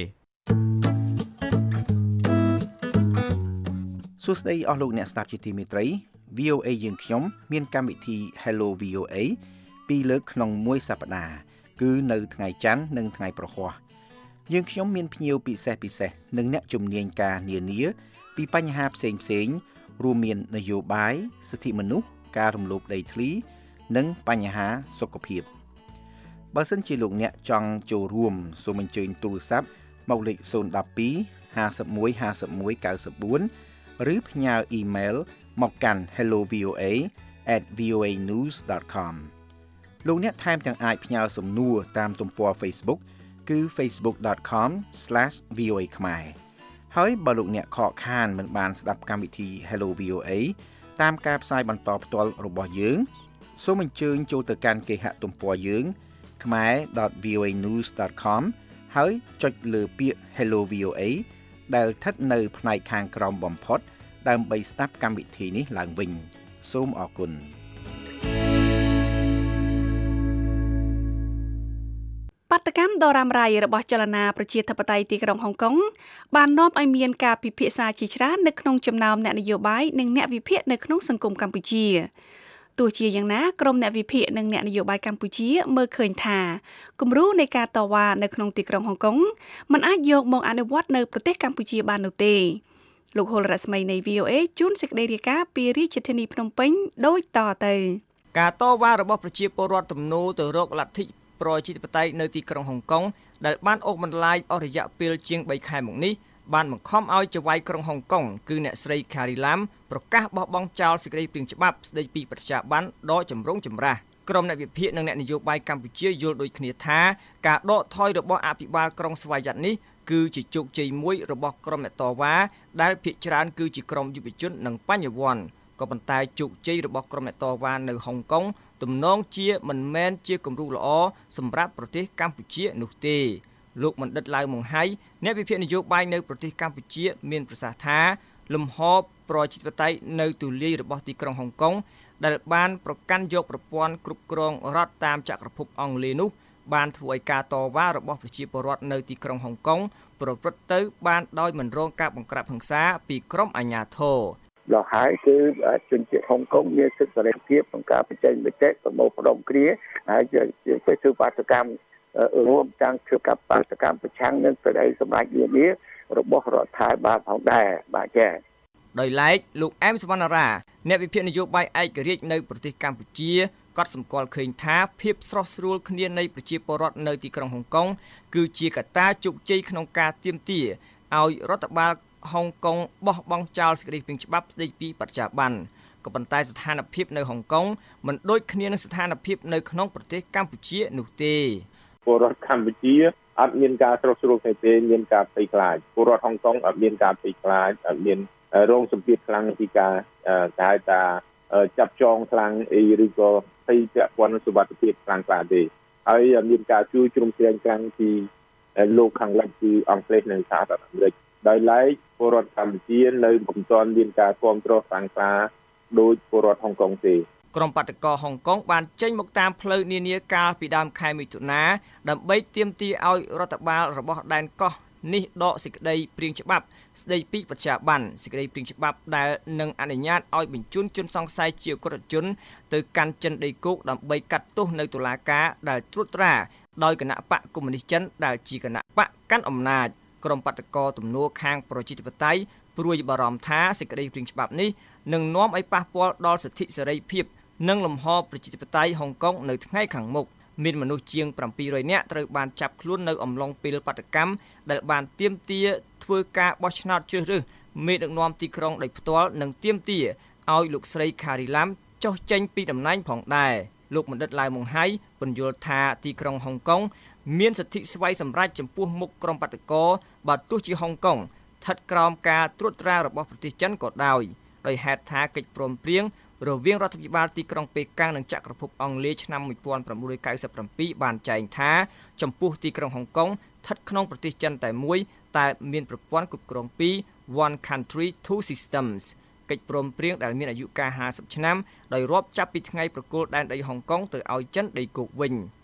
សួស្តីអស់លោកអ្នកស្ដាប់ជាទីមេត្រី វី អូ เอ យើងខ្ញុំមានកម្មវិធី Hello វី អូ เอ ពីរលើកក្នុងមួយសប្តាហ៍គឺនៅថ្ងៃច័ន្ទនិងថ្ងៃប្រហ័សយើងខ្ញុំមានភ្ញៀវពិសេសពិសេសនិងអ្នកជំនាញការនានាពីបញ្ហាផ្សេងផ្សេងរួមមាននយោបាយសិទ្ធិមនុស្សការរំលោភដីធ្លីនិងបញ្ហាសុខភាពបើសិនជាលោកអ្នកចង់ចូលរួមសូមអញ្ជើញទូរស័ព្ទមកលេខศูนย์ một hai ห้าสิบเอ็ด ห้าสิบเอ็ด เก้าสิบสี่ឬផ្ញើអ៊ីមែលមកកាន់ hello v o a at v o a news dot com លោកអ្នកថែមទាំងអាចផ្ញើសំណួរតាមទំព័រ Facebook គឺ facebook dot com slash v o a ខ្មែរហើយបើលោកអ្នកខកខានមិនបានស្ដាប់កម្មវិធី Hello វី អូ เอ តាមការផ្សាយបន្តផ្ទាល់របស់យើងសូមអញ្ជើញចូលទៅកាន់គេហទំព័រយើង khmae dot v o a news dot com ហើយចុចលើពាក្យ Hello វី អូ เอ ដែលស្ថិតនៅផ្នែកខាងក្រោមបំផុតដើម្បីស្ដាប់កម្មវិធីនេះឡើងវិញសូមអរគុណបាតកម្មដ៏រ៉ាំរ៉ៃរបស់ចលនាប្រជាធិបតេយ្យទីក្រុងហុងកុងបាននាំឲ្យមានការពិភាក្សាជាច្រើននៅក្នុងចំណោមអ្នកនយោបាយនិងអ្នកវិភាគនៅក្នុងសង្គមកម្ពុជាទោះជាយ៉ាងណាក្រុមអ្នកវិភាគនិងអ្នកនយោបាយកម្ពុជាមើលឃើញថាគំរូនៃការតវ៉ានៅក្នុងទីក្រុងហុងកុងមិនអាចយកមកអនុវត្តនៅប្រទេសកម្ពុជាបាននោះទេលោកហុលរស្មីនៃ វី អូ เอ ជួនសេចក្តីរាយការណ៍ពីរាជធានីភ្នំពេញដូចតទៅការតវ៉ារបស់ប្រជាពលរដ្ឋទំនោរទៅរកលទ្ធិប្រជាធិបតេយ្យនៅទីក្រុងហុងកុងដែលបានអូសបន្លាយអស់រយៈពេលជាងបីខែមកនេះបានបង្ខំឲ្យចៅហ្វាយក្រុងហុងកុងគឺអ្នកស្រី Carrie Lam ប្រកាសបោះបង់ចោលសេចក្តីព្រាងច្បាប់ស្តីពីប្រជាប័ណ្ណដ៏ចម្រូងចម្រាសក្រុមអ្នកវិភាគនិងអ្នកនយោបាយកម្ពុជាយល់ដូចគ្នាថាការដកថយរបស់អភិបាលក្រុងស្វយ័តនេះគឺជាជោគជ័យមួយរបស់ក្រុមអ្នកតវ៉ាដែលភាគច្រើនគឺជាក្រុមយុវជននិងបញ្ញវន្តក៏ប៉ុន្តែជោគជ័យរបស់ក្រុមអ្នកតវ៉ានៅហុងកុងទំនងជាមិនមែនជាគំរូល្អសម្រាប់ប្រទេសកម្ពុជានោះទេលោកបណ្ឌិតឡាវម៉ុងហៃអ្នកវិភាគនយោបាយនៅប្រទេសកម្ពុជាមានប្រសាសន៍ថាលំហប្រជាធិបតេយ្យនៅទូលាយរបស់ទីក្រុងហុងកុងដែលបានប្រកាន់យកប្រព័ន្ធគ្រប់គ្រងរដ្ឋតាមចក្រភពអង់គ្លេសនោះបានធ្វើឲ្យការតវ៉ារបស់ប្រជាពលរដ្ឋនៅទីក្រុងហុងកុងប្រព្រឹត្តទៅបានដោយមិនរងការបង្ក្រាបហិង្សាពីក្រុមអាជ្ញាធរដល់ហើយគឺជនជាតិហុងកុងមានសិទ្ធិសេរីភាពក្នុងការបញ្ចេញមតិប្រមូលផ្ដុំគ្នាហើយជាធ្វើបាតកម្មរួមទាំងធ្វើការបាតកម្មប្រឆាំងនឹងសេរីសម្រាប់នានារបស់រដ្ឋាភិបាលផងដែរបាទចា៎ដោយឡែកលោកអែមសវណ្ណារាអ្នកវិភាគនយោបាយឯករាជ្យនៅប្រទេសកម្ពុជាក៏សម្គាល់ឃើញថាភាពស្រស់ស្រួលគ្នានៃប្រជាពលរដ្ឋនៅទីក្រុងហុងកុងគឺជាកត្តាជោគជ័យក្នុងការទាមទារឲ្យរដ្ឋបាលហុងកុងបោះបង់ចោលសេចក្តីព្រាងច្បាប់ស្តីពីប្រជាប័ណ្ណក៏ប៉ុន្តែស្ថានភាពនៅហុងកុងមិនដូចគ្នានឹងស្ថានភាពនៅក្នុងប្រទេសកម្ពុជានោះទេពលរដ្ឋកម្ពុជាអត់មានការស្រស់ស្រួលទេទេមានការភ័យខ្លាចពលរដ្ឋហុងកុងអត់មានការភ័យខ្លាចអត់មានរងសម្ពាធខ្លាំងពីការគេហៅថាចាប់ចងខ្លាំងអីឬក៏ភ័យពាក់ព័ន្ធនឹងសុវត្ថិភាពខ្លាំងក្លាទេហើយមានការជួយជ្រោមជ្រែងខ្លាំងពីលោកខាងលិចគឺអង់គ្លេសនិងសហរដ្ឋអាមេរិកដោយឡែកពលរដ្ឋកម្ពុជានៅមិនទាន់មានការគ្រប់គ្រងខ្លាំងក្លាដោយពលរដ្ឋហុងកុងទេក្រុមបាតកោហុងកុងបានចេញមកតាមផ្លូវនានាកាលពីដើមខែមិថុនាដើម្បីទាមទារឲ្យរដ្ឋបាលរបស់ដែនកោះនេះដកសេចក្តីព្រាងច្បាប់ស្តីពីប្រជាប័ណ្ណសេចក្តីព្រាងច្បាប់ដែលនឹងអនុញ្ញាតឲ្យបញ្ជូនជនសង្ស័យជាអក្រិតជនទៅកាន់ចិនដីគោកដើម្បីកាត់ទោសនៅតុលាការដែលត្រួតត្រាដោយគណៈបកកុម្មុយនីសចិនដែលជាគណៈបកកាន់អំណាចក្រុមបាតកោទំនួលខាងប្រជាធិបតេយ្យព្រួយបារម្ភថាសេចក្តីព្រាងច្បាប់នេះនឹងនាំឲ្យប៉ះពាល់ដល់សិទ្ធិសេរីភាពនិងលំហប្រជាធិបតេយ្យហុងកុងនៅថ្ងៃខាងមុខមានមនុស្សជាងប្រាំពីររយនាក់ត្រូវបានចាប់ខ្លួននៅអំឡុងពេលបាតកម្មដែលបានទាមទារធ្វើការបោះឆ្នោតជ្រើសរើសមេដឹកនាំទីក្រុងដោយផ្ទាល់និងទាមទារឲ្យលោកស្រី Carrie Lam ចុះចេញពីតំណែងផងដែរលោកបណ្ឌិតឡាវម៉ុងហៃពន្យល់ថាទីក្រុងហុងកុងមានសិទ្ធិស្វ័យសម្រេចចំពោះមុខក្រុមបាតកោបើទោះជាហុងកុងស្ថិតក្រោមការត្រួតត្រារបស់ប្រទេសចិនក៏ដោយដោយហេតុថាកិច្ចព្រមព្រៀងរវាងរដ្ឋាភិបាលទីក្រុងប៉េកាំងនិងចក្រភពអង់គ្លេសឆ្នាំnineteen ninety-sevenបានចែងថាចំពោះទីក្រុងហុងកុងស្ថិតក្នុងប្រទេសចិនតែមួយតែមានប្រព័ន្ធគ្រប់គ្រងពីរ One Country Two Systems កិច្ចព្រមព្រៀងដែលមានអាយុកាលfiftyឆ្នាំដោយរាប់ចាប់ពីថ្ងៃប្រគល់ដែនដីហុងកុងទៅឲ្យចិនដីគោកវិញ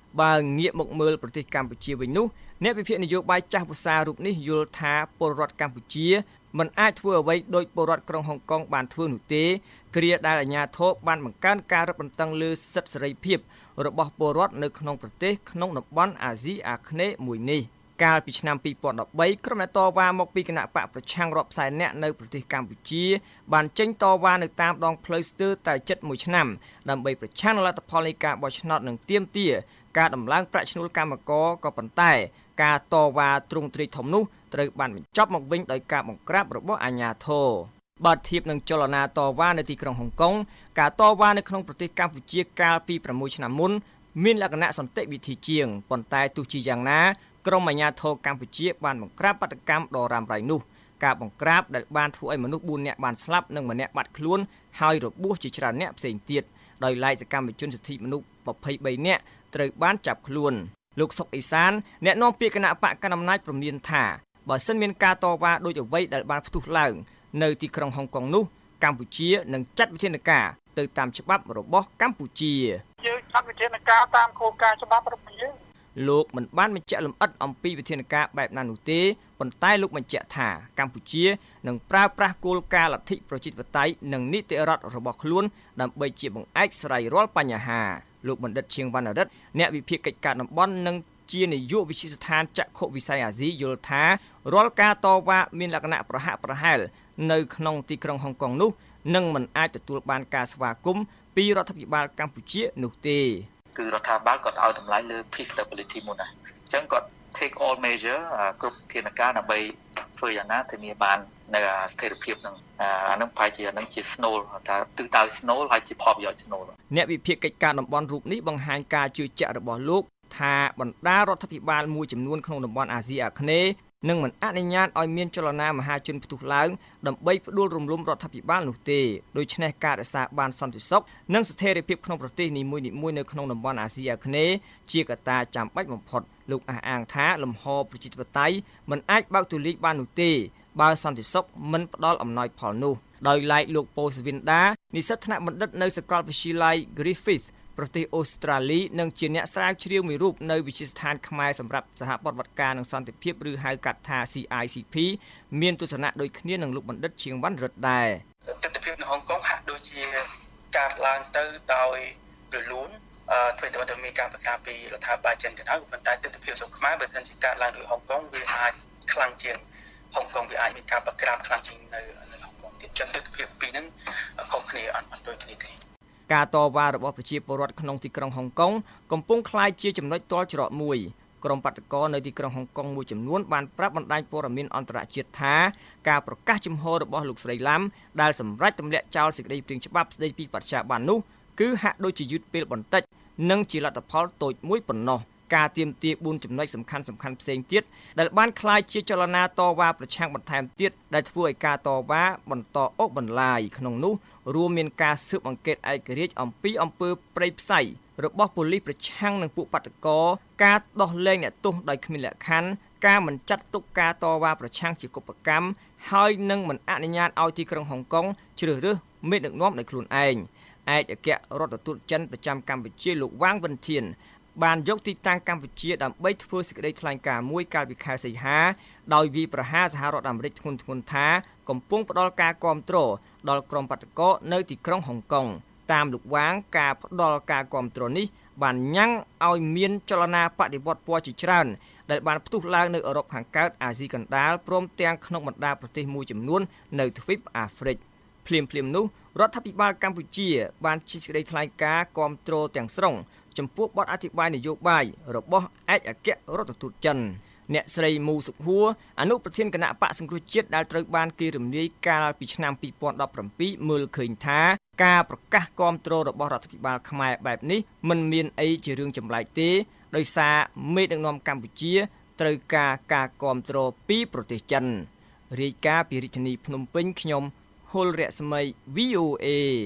បើងាកមកមើលប្រទេសកម្ពុជាវិញនោះអ្នកវិភាគនយោបាយចាស់ភាសារូបនេះយល់ថាពលរដ្ឋកម្ពុជាមិនអាចធ្វើអ្វីដោយពលរដ្ឋក្រុងហុងកុងបានធ្វើនោះទេគ្រាដែលអាជ្ញាធរបានបង្កើនការរឹតបន្តឹងលើសិទ្ធិសេរីភាពរបស់ពលរដ្ឋនៅក្នុងប្រទេសក្នុងតំបន់អាស៊ីអាគ្នេយ៍មួយនេះកាលពីឆ្នាំពីរពាន់ដប់បីក្រុមអ្នកតវ៉ាមកពីគណៈបកប្រឆាំងរាប់សែននាក់នៅប្រទេសកម្ពុជាបានចេញតវ៉ានៅតាមដងផ្លូវស្ទើរតែជិតមួយឆ្នាំដើម្បីប្រឆាំងលទ្ធផលនៃការបោះឆ្នោតនិងទាមទារការដំឡើងប្រាក់ឈ្នួលកម្មករក៏ប៉ុន្តែការតវ៉ាទ្រង់ទ្រាយធំនោះត្រូវបានបញ្ចប់មកវិញដោយការបង្ក្រាបរបស់អាជ្ញាធរបើធៀបនឹងចលនាតវ៉ានៅទីក្រុងហុងកុងការតវ៉ានៅក្នុងប្រទេសកម្ពុជាកាលពីប្រាំមួយឆ្នាំមុនមានលក្ខណៈសន្តិវិធីជាងប៉ុន្តែទោះជាយ៉ាងណាក្រមអាជ្ញាធរកម្ពុជាបានបង្ក្រាបបាតកម្មដ៏រ៉ាំរ៉ៃនោះការបង្ក្រាបដែលបានធ្វើឲ្យមនុស្សបួននាក់បានស្លាប់និងម្នាក់បាត់ខ្លួនហើយរបួសជាច្រើនអ្នកផ្សេងទៀតដោយឡែកសកម្មជនសិទ្ធិមនុស្សម្ភៃបីនាក់ត្រូវបានចាប់ខ្លួនលោកសុកអេសានអ្នកនាំពាក្យគណៈបកកណ្ដាលអំណាចព្រមានថាបើសិនមានការតវ៉ាដោយអ្វីដែលបានផ្ទុះឡើងនៅទីក្រុងហុងកុងនោះកម្ពុជានឹងចាត់វិធានការទៅតាមច្បាប់របស់កម្ពុជាយើងចាត់វិធានការតាមគោលការណ៍ច្បាប់របស់យើងលោកមិនបានបញ្ជាក់លម្អិតអំពីវិធានការបែបណានោះទេប៉ុន្តែលោកបញ្ជាក់ថាកម្ពុជានឹងប្រើប្រាស់គោលការណ៍លទ្ធិប្រជាធិបតេយ្យនិងនីតិរដ្ឋរបស់ខ្លួនដើម្បីជាបង្អែកស្រាយរាល់បញ្ហាលោកបណ្ឌិតឈៀងវណ្ណរិទ្ធអ្នកវិភាគកិច្ចការតំបន់និងជានាយកវិទ្យាស្ថានចក្ខុវិស័យអាស៊ីយល់ថារាល់ការតវ៉ាមានលក្ខណៈប្រហាក់ប្រហែលនៅក្នុងទីក្រុងហុងកុងនោះនឹងមិនអាចទទួលបានការស្វាគមន៍ពីរដ្ឋាភិបាលកម្ពុជានោះទេគឺរដ្ឋាភិបាលគាត់ឲ្យតម្លៃលើ peace stability មុនណាអញ្ចឹងគាត់ take all measure គ្រប់វិធានការដើម្បីធ្វើយ៉ាងណាធានាបាននៅស្ថិរភាពនឹងអានឹងប្រហែលជានឹងជា snow ថាទិសដៅ snow ហើយជាផលប្រយោជន៍ snow អ្នកវិភាគកិច្ចការតំបន់រូបនេះបង្ហាញការជឿជាក់របស់លោកថាបណ្ដារដ្ឋាភិបាលមួយចំនួនក្នុងតំបន់អាស៊ីអាគ្នេយ៍នឹងមិនអនុញ្ញាតឲ្យមានចលនាមហាជនផ្ទុះឡើងដើម្បីផ្ដួលរំលំរដ្ឋាភិបាលនោះទេដូច្នេះការរក្សាបានសន្តិសុខនិងស្ថិរភាពក្នុងប្រទេសនីមួយៗនៅក្នុងតំបន់អាស៊ីអាគ្នេយ៍ជាកត្តាចាំបាច់បំផុតលោកអះអាងថាលំហប្រជាធិបតេយ្យមិនអាចបើកទូលាយបាននោះទេបើសន្តិសុខមិនផ្ដល់អំណោយផលនោះដោយឡែកលោកប៉ូសវិនដានិស្សិតថ្នាក់បណ្ឌិតនៅសាកលវិទ្យាល័យ Griffithប្រទេសអូស្ត្រាលីនិងជាអ្នកស្រាវជ្រាវមួយរូបនៅវិទ្យាស្ថានខ្មែរសម្រាប់សហប្រតិបត្តិការនិងសន្តិភាពឬហៅកាត់ថា C I C P មានទស្សនៈដូចគ្នានឹងលោកបណ្ឌិតឈៀងវណ្ណរិទ្ធដែរទស្សនវិជ្ជានៅហុងកុងហាក់ដូចជាកើតឡើងទៅដោយរលូនអឺធ្វើទៅមានការបង្ការពីរដ្ឋាភិបាលចិនទៅហើយប៉ុន្តែទស្សនវិជ្ជាស្រុកខ្មែរបើសិនជាកើតឡើងដោយហុងកុងវាអាចខ្លាំងជាងហុងកុងវាអាចមានការបង្ក្រាបខ្លាំងជាងនៅនៅហុងកុងទៀតចឹងទស្សនវិជ្ជាពីរហ្នឹងខុសគ្នាអត់អត់ដូចគ្នាទេការតវ៉ារបស់ប្រជាពលរដ្ឋក្នុងទីក្រុងហុងកុងកំពុងក្លាយជាចំណុចទាល់ច្រកមួយក្រុមបាតកោនៅទីក្រុងហុងកុងមួយចំនួនបានប្រាប់បណ្ដាញព័ត៌មានអន្តរជាតិថាការប្រកាសជំហររបស់លោកស្រីឡាំដែលសម្រេចទម្លាក់ចោលសេចក្តីព្រាងច្បាប់ស្តីពីបរិយាបន្ននោះគឺហាក់ដូចជាយឺតពេលបន្តិចនិងជាលទ្ធផលតូចមួយប៉ុណ្ណោះការទាមទារបួនចំណុចសំខាន់សំខាន់ផ្សេងទៀតដែលបានคล้ายជាចលនាតវ៉ាប្រឆាំងបន្ថែមទៀតដែលធ្វើឲ្យការតវ៉ាបន្តអូសបន្លាយក្នុងនោះរួមមានការស៊ើបអង្កេតឯករាជ្យអំពីអំពើព្រៃផ្សៃរបស់ប៉ូលីសប្រឆាំងនឹងពួកបាតកោការដោះលែងអ្នកទោសដោយគ្មានលក្ខខណ្ឌការមិនចាត់ទុកការតវ៉ាប្រឆាំងជាកុបកម្មហើយនឹងមិនអនុញ្ញាតឲ្យទីក្រុងហុងកុងជ្រើសរើសមេដឹកនាំដោយខ្លួនឯងឯកអគ្គរដ្ឋទូតចិនប្រចាំកម្ពុជាលោកវ៉ាងវិនធានបានយកទីតាំងកម្ពុជាដើម្បីធ្វើសេចក្តីថ្លែងការណ៍មួយកាលពីខែសីហាដោយវាយប្រហារសហរដ្ឋអាមេរិកធ្ងន់ធ្ងរថាកំពុងផ្ដល់ការគាំទ្រដល់ក្រុមបាតកោនៅទីក្រុងហុងកុងតាមលោកវ៉ាងការផ្ដល់ការគាំទ្រនេះបានញ៉ាំងឲ្យមានចលនាបដិវត្តពណ៌ជាច្រើនដែលបានផ្ទុះឡើងនៅអឺរ៉ុបខាងកើតអាស៊ីកណ្ដាលព្រមទាំងក្នុងបណ្ដាប្រទេសមួយចំនួននៅទ្វីបអាហ្វ្រិកភ្លាមៗនោះរដ្ឋាភិបាលកម្ពុជាបានចេញសេចក្តីថ្លែងការណ៍គាំទ្រទាំងស្រុងចំពោះបទអធិប្បាយនយោបាយរបស់ឯកអគ្គរដ្ឋទូតចិនអ្នកស្រីមូសុខហួរអនុប្រធានគណៈបកសង្គ្រោះជាតិដែលត្រូវបានគេរំលាយកាលពីឆ្នាំពីរពាន់ដប់ប្រាំពីរមើលឃើញថាការប្រកាសគាំទ្ររបស់រដ្ឋាភិបាលខ្មែរបែបនេះមិនមានអីជារឿងចម្លែកទេដោយសារមេដឹកនាំកម្ពុជាត្រូវការការគាំទ្រពីប្រទេសចិនរាយការណ៍ពីរាជធានីភ្នំពេញខ្ញុំហុលរស្មី V O A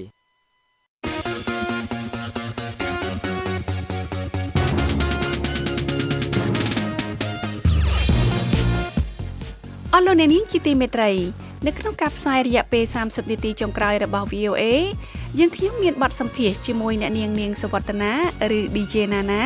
អស់លោកអ្នកនាងជាទីមេត្រីនៅក្នុងការផ្សាយរយៈពេលសាមសិបនាទីចុងក្រោយរបស់ V O A យើងខ្ញុំមានបទសម្ភាសន៍ជាមួយអ្នកនាងនាងសវត្តនាឬ D J Nana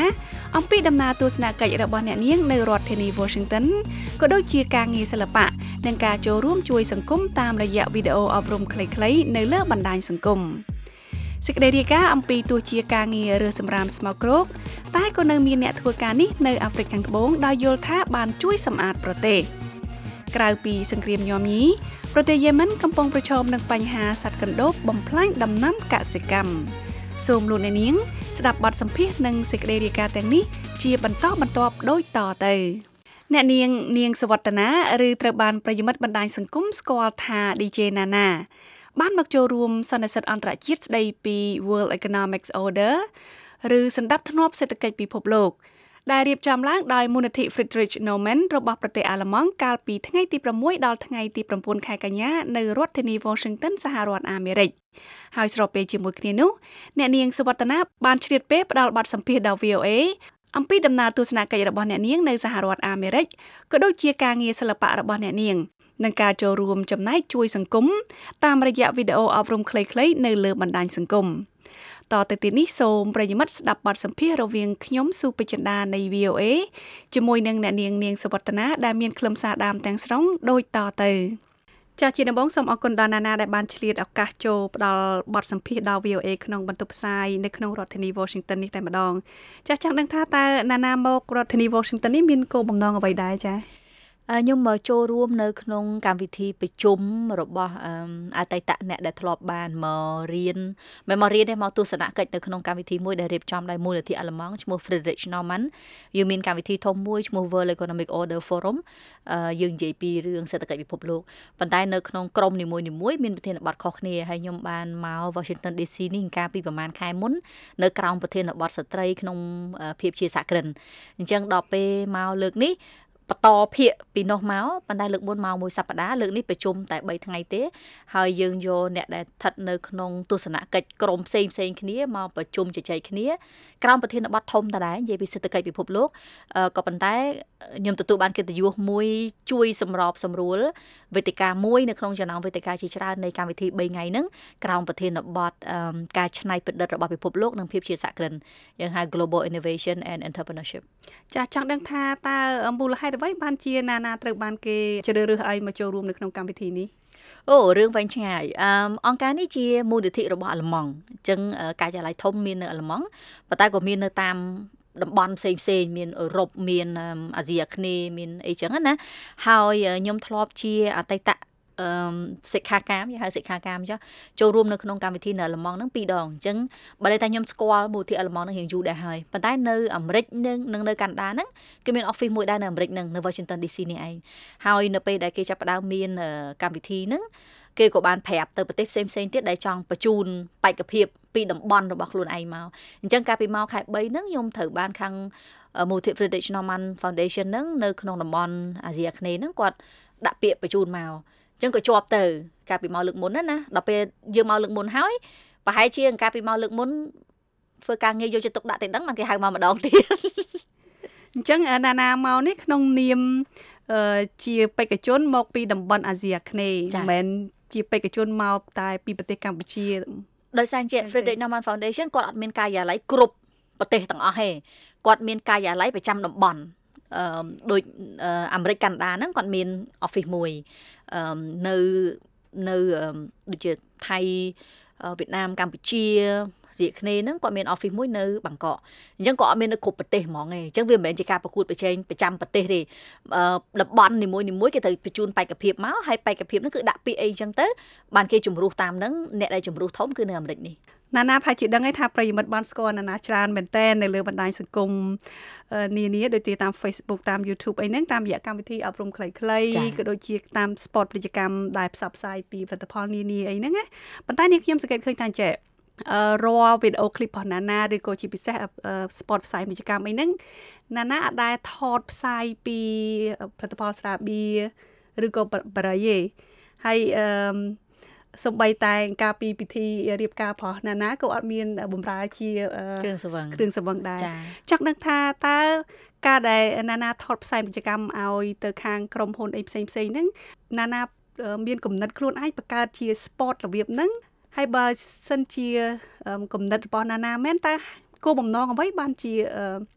អំពីដំណើរទស្សនកិច្ចរបស់អ្នកនាងនៅរដ្ឋធានី Washington ក៏ដូចជាការងារសិល្បៈនិងការចូលរួមជួយសង្គមតាមរយៈវីដេអូអប់រំខ្លីៗនៅលើបណ្ដាញសង្គមសេចក្តីរាយការណ៍អំពីទោះជាការងាររើសសម្រាមស្មៅគ្រោកតែក៏នៅមានអ្នកធ្វើការនេះនៅអាហ្វ្រិកខាងត្បូងដោយយល់ថាបានជួយសម្អាតប្រទេសក្រៅពីសង្គ្រាមញោមញីប្រទេសយេម៉ិនកំពុងប្រឈមនឹងបញ្ហាសត្វកណ្ដូបបំផ្លាញដំណាំកសិកម្មសូមលោកអ្នកនាងស្ដាប់បទសម្ភាសន៍និងសេចក្តីរាយការណ៍ទាំងនេះជាបន្តបន្ទាប់ដូចតទៅអ្នកនាងនាងសវត្តនាឬត្រូវបានប្រិយមិត្តបណ្ដាញសង្គមស្គាល់ថា ឌី τζេ Nana បានមកចូលរួមសន្និសីទអន្តរជាតិស្ដីពី World Economic Order ឬសន្តិភាពសេដ្ឋកិច្ចពិភពលោកដែលរៀបចំឡើងដោយមូលនិធិ Friedrich Naumann របស់ប្រទេសអាល្លឺម៉ង់កាលពីថ្ងៃទី6ដល់ថ្ងៃទី9ខែកញ្ញានៅរដ្ឋធានី Washington សហរដ្ឋអាមេរិកហើយស្របពេលជាមួយគ្នានោះអ្នកនាងសុវត្តនាបានឆ្លៀតពេលផ្ដល់បទសម្ភាសន៍ដល់ វី អូ អេ អំពីដំណើរទស្សនកិច្ចរបស់អ្នកនាងនៅសហរដ្ឋអាមេរិកក៏ដូចជាការងារសិល្បៈរបស់អ្នកនាងនិងការចូលរួមចំណែកជួយសង្គមតាមរយៈវីដេអូអប់រំខ្លីៗនៅលើបណ្ដាញសង្គមតទៅទៀតនេះសូមប្រិយមិត្តស្ដាប់បទសម្ភាសន៍រវាងខ្ញុំស៊ូពេជ្រចិន្តានៃ វី អូ អេ ជាមួយនឹងអ្នកនាងនាងសវត្តនាដែលមានខ្លឹមសារដើមទាំងស្រុងដូចតទៅចាស់ជាដំបូងសូមអរគុណដល់ណាណាដែលបានឆ្លៀតឱកាសចូលផ្ដល់បទសម្ភាសន៍ដល់ វី អូ អេ ក្នុងបន្ទប់ផ្សាយនៅក្នុងរដ្ឋធានី Washington នេះតែម្ដងចាស់ចង់ដឹងថាតើណាណាមករដ្ឋធានី Washington នេះមានគោលបំណងអ្វីដែរចា៎ខ្ញុំមកចូលរួមនៅក្នុងកម្មវិធីប្រជុំរបស់អតីតអ្នកដែលធ្លាប់បានមករៀនមិនមករៀនទេមកទស្សនកិច្ចនៅក្នុងកម្មវិធីមួយដែលរៀបចំដោយមូលនិធិអាល្លឺម៉ង់ឈ្មោះ Friedrich Naumann យើងមានកម្មវិធីធំមួយឈ្មោះ World Economic Order Forum យើងនិយាយពីរឿងសេដ្ឋកិច្ចពិភពលោកប៉ុន្តែនៅក្នុងក្រុមនីមួយៗមានប្រធានបទខុសគ្នាហើយខ្ញុំបានមក Washington ឌី ស៊ី នេះកាលពីប្រហែលខែមុននៅក្រោមប្រធានបទស្ត្រីក្នុងភាពជាសហគ្រិនអញ្ចឹងដល់ពេលមកលើកនេះបន្តភាគពីនោះមកប៉ុន្តែលើកមុនមកមួយសប្តាហ៍លើកនេះប្រជុំតែ3ថ្ងៃទេហើយយើងយកអ្នកដែលស្ថិតនៅក្នុងទស្សនកិច្ចក្រុមផ្សេងផ្សេងគ្នាមកប្រជុំជជែកគ្នាក្រោមប្រធានបទធំតដែរនិយាយពីសេដ្ឋកិច្ចពិភពលោកក៏ប៉ុន្តែខ្ញុំទទួលបានកិត្តិយសមួយជួយសម្របសម្រួលវេទិកាមួយនៅក្នុងចំណោមវេទិកាជាច្រើននៃកម្មវិធី3ថ្ងៃហ្នឹងក្រោមប្រធានបទការច្នៃប្រឌិតរបស់ពិភពលោកនិងភាពជាសហគ្រិនយើងហៅ Global Innovation and Entrepreneurship ចាស់ចង់ដឹងថាតើមូលហេតុអ្វីបានជាណាណាត្រូវបានគេជ្រើសរើសឲ្យមកចូលរួមនៅក្នុងកម្មវិធីនេះអូរឿងវែងឆ្ងាយអឺអង្គការនេះជាមូលនិធិរបស់អាល្លឺម៉ង់អញ្ចឹងការិយាល័យធំមាននៅអាល្លឺម៉ង់ប៉ុន្តែក៏មាននៅតាមតំបន់ផ្សេងផ្សេងមានអឺរ៉ុបមានអាស៊ីអាគ្នេយ៍មានអីចឹងណាហើយខ្ញុំធ្លាប់ជាអតីតអឺសិក្ខាកាមយើងហៅសិក្ខាកាមចុះចូលរួមនៅក្នុងកម្មវិធីនៅអាល្លឺម៉ង់ហ្នឹងពីរដងអញ្ចឹងបើតែខ្ញុំស្គាល់មូលនិធិអាល្លឺម៉ង់ហ្នឹងរៀងយូរដែរហើយប៉ុន្តែនៅអាមេរិកនិងនៅកាណាដាហ្នឹងគេមាន office មួយដែរនៅអាមេរិកហ្នឹងនៅ Washington ឌី ស៊ី នេះឯងហើយនៅពេលដែលគេចាប់ផ្ដើមមានកម្មវិធីហ្នឹងគេក៏បានប្រាប់ទៅប្រទេសផ្សេងផ្សេងទៀតដែលចង់បញ្ជូនបេក្ខភាពពីតំបន់របស់ខ្លួនឯងមកអញ្ចឹងកាលពីមកខែ3ហ្នឹងខ្ញុំត្រូវបានខាងមូលនិធិ Friedrich Naumann Foundation ហ្នឹងនៅក្នុងតំបន់អាស៊ីអាគ្នេយ៍ហ្នឹងគាត់ដាក់ពាក្យបញ្ជូនមកអញ្ចឹងក៏ជាប់ទៅកាលពីមកលើកមុនណាណាដល់ពេលយើងមកលើកមុនហើយប្រហែលជាកាលពីមកលើកមុនធ្វើការងារយកចិត្តទុកដាក់តែដឹងមកគេហៅមកម្ដងទៀតអញ្ចឹងណាណាមកនេះក្នុងនាមជាបេក្ខជនមកពីតំបន់អាស៊ីអាគ្នេយ៍មិនមែនជាបេក្ខជនមកតែពីប្រទេសកម្ពុជាដោយសារជា Friedrich Naumann Foundation គាត់អត់មានការិយាល័យគ្រប់ប្រទេសទាំងអស់ទេគាត់មានការិយាល័យប្រចាំតំបន់អឺដូចអាមេរិកកាណាដាហ្នឹងគាត់មាន office មួយអឺនៅនៅដូចជាថៃវៀតណាមកម្ពុជាជាគ្នាហ្នឹងគាត់មាន office មួយនៅបាងកកអញ្ចឹងគាត់អត់មាននៅគ្រប់ប្រទេសហ្មងឯងអញ្ចឹងវាមិនមែនជាការប្រកួតប្រជែងប្រចាំប្រទេសទេតំបន់នីមួយនីមួយគេត្រូវបញ្ជូនបេក្ខភាពមកហើយបេក្ខភាពហ្នឹងគឺដាក់ពាក្យអីអញ្ចឹងទៅបានគេជំរុះតាមហ្នឹងអ្នកដែលជំរុះធំគឺនៅអាមេរិកនេះណាណាផាច់ជាដឹងឯថាប្រិយមិត្តបានស្គាល់ណាណាច្រើនមែនតើនៅលើបណ្ដាញសង្គមនានាដូចជាតាម Facebook តាម YouTube អីហ្នឹងតាមរយៈកម្មវិធីអប់រំខ្លីៗក៏ដូចជាតាម spot ពាណិជ្ជកម្មដែលផ្សព្វផ្សាយពីផលិតផលនានាអីហ្នឹងណាប៉ុន្តែនេះខ្ញុំសង្កេតឃើញថាចេះរាល់វីដេអូឃ្លីបរបស់ណាណាឬក៏ជាពិសេស spot ផ្សាយពាណិជ្ជកម្មអីហ្នឹងណាណាអាចដែលថតផ្សាយពីផលិតផលស្រាបៀរឬក៏បរិយាហើយអឺសំបីតែការពីពិធីរៀបការរបស់ណាណាក៏អត់មានបំរើជាគ្រឿងសង្វឹងគ្រឿងសង្វឹងដែរចង់ដឹងថាតើការដែលណាណាថតផ្សាយពាណិជ្ជកម្មឲ្យទៅខាងក្រុមហ៊ុនអីផ្សេងផ្សេងហ្នឹងណាណាមានគំនិតខ្លួនឯងបង្កើតជា sport របៀបហ្នឹងហើយបើសិនជាគំនិតរបស់ណាណាមែនតើគោលបំណងអ្វីបានជា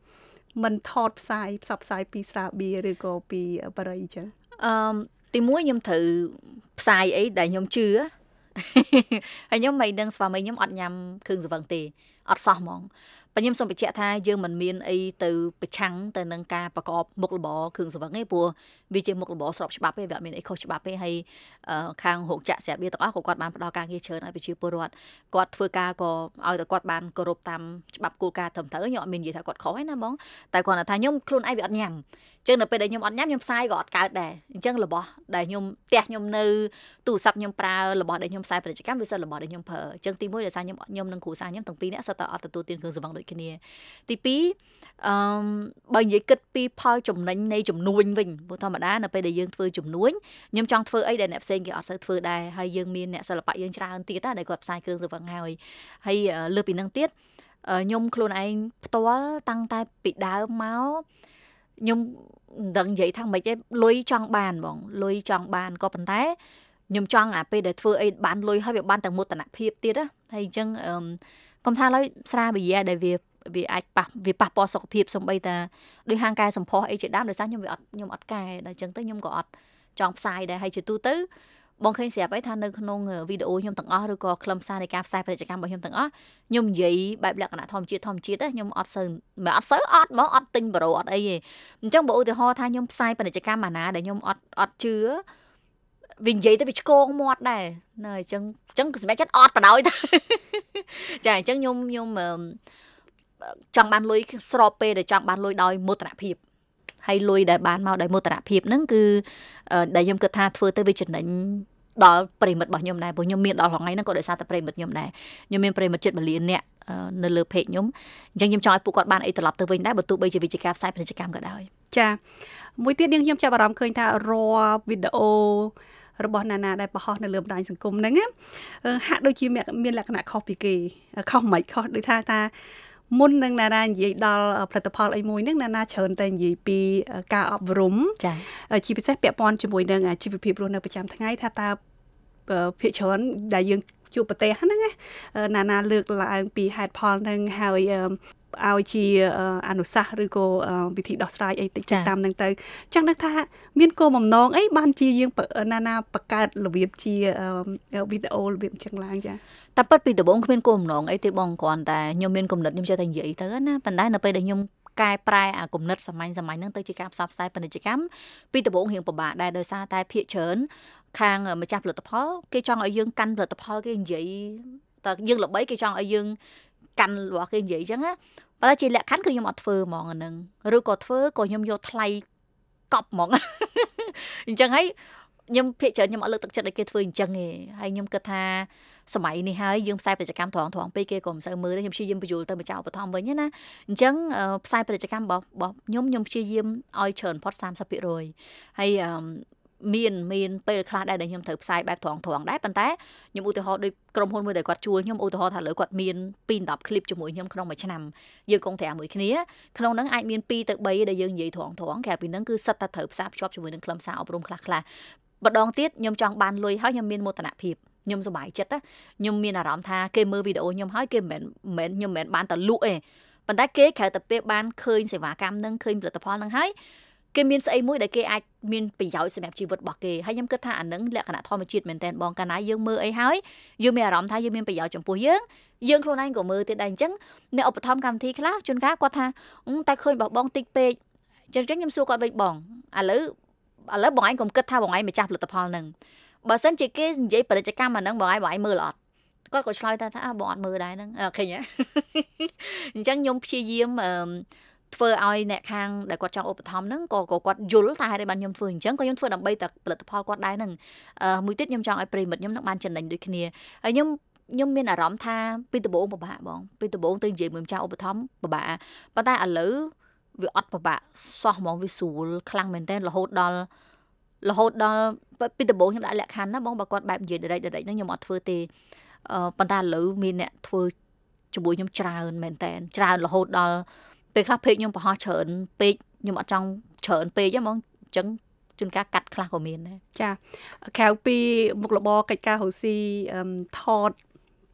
មិនថតផ្សាយផ្សព្វផ្សាយពីស្រាបៀរឬក៏ពីបរិយាចឹងអឺទីមួយខ្ញុំត្រូវផ្សាយអីដែលខ្ញុំជឿហើយខ្ញុំមិនដឹងស្វាមីខ្ញុំអត់ញ៉ាំគ្រឿងស្រវឹងទេអត់សោះហ្មងបើខ្ញុំសូមបញ្ជាក់ថាយើងមិនមានអីទៅប្រឆាំងទៅនឹងការប្រកបមុខរបរគ្រឿងស្រវឹងទេព្រោះវាជាមុខរបរស្របច្បាប់ទេវាអត់មានអីខុសច្បាប់ទេហើយខាងរោងចក្រស្រាបៀរទាំងអស់ក៏គាត់បានផ្ដល់ការងារច្រើនឲ្យប្រជាពលរដ្ឋគាត់ធ្វើការក៏ឲ្យតែគាត់បានគោរពតាមច្បាប់គោលការណ៍ត្រឹមត្រូវខ្ញុំអត់មាននិយាយថាគាត់ខុសទេណាបងតែគាត់ថាខ្ញុំខ្លួនឯងវាអត់ញ៉ាំអញ្ចឹងនៅពេលដែលខ្ញុំអត់ញ៉ាំខ្ញុំផ្សាយក៏អត់កើតដែរអញ្ចឹងរបស់ដែលខ្ញុំផ្ទះខ្ញុំនៅទូរស័ព្ទខ្ញុំប្រើរបស់ដែលខ្ញុំផ្សាយពាណិជ្ជកម្មវាសិនរបស់ដែលខ្ញុំប្រើអញ្ចឹងទីមួយដោយសារខ្ញុំខ្ញុំនិងគ្រួសារខ្ញុំទាំងពីរនាក់សិតតែអត់ទទួលទានគ្រឿងស្រវឹងដូចគ្នាទីពីរអឺបើនិយាយគិតពីផលចំណេញនៃចំនួនវិញព្រោះធម្មតានៅពេលដែលយើងធ្វើចំនួនខ្ញុំចង់ធ្វើអីដែលអ្នកផ្សេងគេអត់សូវធ្វើដែរហើយយើងមានអ្នកសិល្បៈយើងច្រើនទៀតណាដែលគាត់ផ្សាយគ្រឿងស្រវឹងហើយហើយលើពីនឹងទៀតខ្ញុំខ្លួនឯងផ្ទាល់តាំងតែពីដើមមកខ្ញុំមិនដឹងនិយាយថាម៉េចទេលុយចង់បានបងលុយចង់បានក៏ប៉ុន្តែខ្ញុំចង់អាពេលដែលធ្វើអីបានលុយហើយវាបានតែមោទនភាពទៀតណាហើយអញ្ចឹងអឺកុំថាឡើយស្រាបៀរដែលវាវាអាចប៉ះវាប៉ះពាល់សុខភាពសំបីតាដោយហាងកែសម្ផស្សអីជាដើមដោយសារខ្ញុំវាអត់ខ្ញុំអត់កែដល់អញ្ចឹងទៅខ្ញុំក៏អត់ចង់ផ្សាយដែរហើយជាទូទៅបងឃើញស្រាប់ហើយថានៅក្នុងវីដេអូខ្ញុំទាំងអស់ឬក៏ខ្លឹមសារនៃការផ្សាយពាណិជ្ជកម្មរបស់ខ្ញុំទាំងអស់ខ្ញុំនិយាយបែបលក្ខណៈធម្មជាតិធម្មជាតិខ្ញុំអត់សូវមិនអត់សូវអត់មកអត់ទិញប្រូអត់អីទេអញ្ចឹងបើឧទាហរណ៍ថាខ្ញុំផ្សាយពាណិជ្ជកម្មអាណាដែលខ្ញុំអត់អត់ជឿវិញនិយាយទៅវាឆ្កងមាត់ដែរណាអញ្ចឹងអញ្ចឹងសម្រាប់ចិត្តអត់បដ ாய் ទៅចាអញ្ចឹងខ្ញុំខ្ញុំចង់បានលុយស្របពេលដែលចង់បានលុយដោយមោទនភាពហើយលុយដែលបានមកដោយមោទនភាពហ្នឹងគឺដែលខ្ញុំគិតថាធ្វើទៅវាចំណេញដល់ប្រិមិត្តរបស់ខ្ញុំដែរព្រោះខ្ញុំមានដល់ថ្ងៃហ្នឹងក៏ដោយសារតែប្រិមិត្តខ្ញុំដែរខ្ញុំមានប្រិមិត្តជិតមួយលានអ្នកនៅលើ page ខ្ញុំអញ្ចឹងខ្ញុំចង់ឲ្យពួកគាត់បានអីត្រឡប់ទៅវិញដែរបើទោះបីជាវិជ្ជាការផ្សាយពាណិជ្ជកម្មក៏ដោយចាមួយទៀតយើងខ្ញុំចាប់អារម្មណ៍ឃើញថារាល់វីដេអូរបស់ណានាដែលបង្ហោះនៅលើបណ្ដាញសង្គមហ្នឹងហាក់ដូចជាមានលក្ខណៈខុសពីគេខុសមិនខុសដូចថាថាមុននឹងណានានិយាយដល់ផលិតផលអីមួយហ្នឹងណានាច្រើនតែនិយាយពីការអប់រំចា៎ជាពិសេសពាក់ព័ន្ធជាមួយនឹងជីវភាពរស់នៅប្រចាំថ្ងៃថាតើភាគច្រើនដែលយើងជួបប្រទេសហ្នឹងណានាលើកឡើងពីហេតុផលហ្នឹងហើយឲ្យជាអនុសាសន៍ឬក៏វិធីដោះស្រាយអីតិចតាមហ្នឹងទៅចឹងដឹងថាមានគោលបំណងអីបានជាយើងណានាបង្កើតរបៀបជាវីដេអូរបៀបចឹងឡើងចាតែពិតពីដំបូងគ្មានគោលបំណងអីទេបងគ្រាន់តែខ្ញុំមានគំនិតខ្ញុំចេះតែនិយាយទៅណាប៉ុន្តែនៅពេលដែលខ្ញុំកែប្រែអាគំនិតសាមញ្ញសាមញ្ញហ្នឹងទៅជាការផ្សព្វផ្សាយពាណិជ្ជកម្មពីដំបូងរៀងពិបាកដែរដោយសារតែភាគច្រើនខាងម្ចាស់ផលិតផលគេចង់ឲ្យយើងកាន់ផលិតផលគេនិយាយតែយើងល្បីគេចង់ឲ្យយើងកាន់របស់គេនិយាយអញ្ចឹងណាប៉ុន្តែជាលក្ខខណ្ឌគឺខ្ញុំអត់ធ្វើហ្មងអាហ្នឹងឬក៏ធ្វើក៏ខ្ញុំយកថ្លៃកប់ហ្មងអញ្ចឹងហើយខ្ញុំភាគច្រើនខ្ញុំអត់លើកទឹកចិត្តឲ្យគេធ្វើអញ្ចឹងទេហើយខ្ញុំគិតថាសម័យនេះហើយយើងផ្សាយពាណិជ្ជកម្មត្រង់ត្រង់ពេកគេក៏មិនសូវមើលទេខ្ញុំព្យាយាមបញ្យល់ទៅម្ចាស់ឧបត្ថម្ភវិញណាអញ្ចឹងផ្សាយពាណិជ្ជកម្មរបស់របស់ខ្ញុំខ្ញុំព្យាយាមឲ្យច្រើនផុតសាមសិបភាគរយហើយមានមានពេលខ្លះដែរដែលខ្ញុំត្រូវផ្សាយបែបត្រង់ត្រង់ដែរប៉ុន្តែខ្ញុំឧទាហរណ៍ដូចក្រុមហ៊ុនមួយដែលគាត់ជួលខ្ញុំឧទាហរណ៍ថាលើគាត់មានពីរដល់ឃ្លីបជាមួយខ្ញុំក្នុងមួយឆ្នាំយើងកុងត្រាមួយគ្នាក្នុងហ្នឹងអាចមានពីរទៅបីដែលយើងនិយាយត្រង់ត្រង់ក្រៅពីហ្នឹងគឺសិតតែត្រូវផ្សារភ្ជាប់ជាមួយនឹងខ្លឹមសារអប់រំខ្លះខ្លះម្ដងទៀតខ្ញុំចង់បានលុយហើយខ្ញុំមានមោទនភាពខ្ញុំសប្បាយចិត្តណាខ្ញុំមានអារម្មណ៍ថាគេមើលវីដេអូខ្ញុំហើយគេមិនមែនខ្ញុំមិនមែនបានតែលក់ទេប៉ុន្តែគេក្រៅតែពេលបានឃើញសេវាកម្មហ្នឹងឃើញផលិតផលហ្នឹងហើយគេមានស្អីមួយដែលគេអាចមានប្រយោជន៍សម្រាប់ជីវិតរបស់គេហើយខ្ញុំគិតថាអានឹងលក្ខណៈធម្មជាតិមែនតើបងកាលណាយើងមើលអីហើយយើងមានអារម្មណ៍ថាយើងមានប្រយោជន៍ចំពោះយើងយើងខ្លួនឯងក៏មើលទៀតដែរអញ្ចឹងអ្នកឧបត្ថម្ភកម្មវិធីខ្លះជួនកាលគាត់ថាតែឃើញបងបងតិចពេកអញ្ចឹងខ្ញុំសួរគាត់វិញបងឥឡូវឥឡូវបងឯងកុំគិតថាបងឯងម្ចាស់ផលិតផលហ្នឹងបើសិនជាគេនិយាយពាណិជ្ជកម្មអាហ្នឹងបងឯងបងឯងមើលអត់គាត់ក៏ឆ្លើយថាថាបងអត់មើលដែរហ្នឹងឃើញហ៎អញ្ចឹងខ្ញុំព្យាយាមធ្វើឲ្យអ្នកខាងដែលគាត់ចង់ឧបត្ថម្ភហ្នឹងក៏គាត់យល់ថាហេតុអីបានខ្ញុំធ្វើអញ្ចឹងក៏ខ្ញុំធ្វើដើម្បីតែផលិតផលគាត់ដែរហ្នឹងមួយទៀតខ្ញុំចង់ឲ្យប្រិមិត្តខ្ញុំនឹងបានចំណេញដូចគ្នាហើយខ្ញុំខ្ញុំមានអារម្មណ៍ថាពីដំបូងពិបាកបងពីដំបូងទៅនិយាយមួយម្ចាស់ឧបត្ថម្ភពិបាកប៉ុន្តែឥឡូវវាអត់ពិបាកសោះហ្មងវាស្រួលខ្លាំងមែនតើរហូតដល់រហូតដល់ពីដំបូងខ្ញុំដាក់លក្ខខណ្ឌណាបងបើគាត់បែបនិយាយដេកដេកហ្នឹងខ្ញុំអត់ធ្វើទេប៉ុន្តែឥឡូវមានអ្នកធ្វើជាមួយខ្ញុំច្រើនមែនតើច្រើនរហូតដល់ពេលខ្លះពេកខ្ញុំបង្ហោះច្រើនពេកខ្ញុំអត់ចង់ច្រើនពេកហ្មងអញ្ចឹងជួនកាលកាត់ខ្លះក៏មានដែរចាក្រៅពីមុខរបរកិច្ចការរកស៊ីថត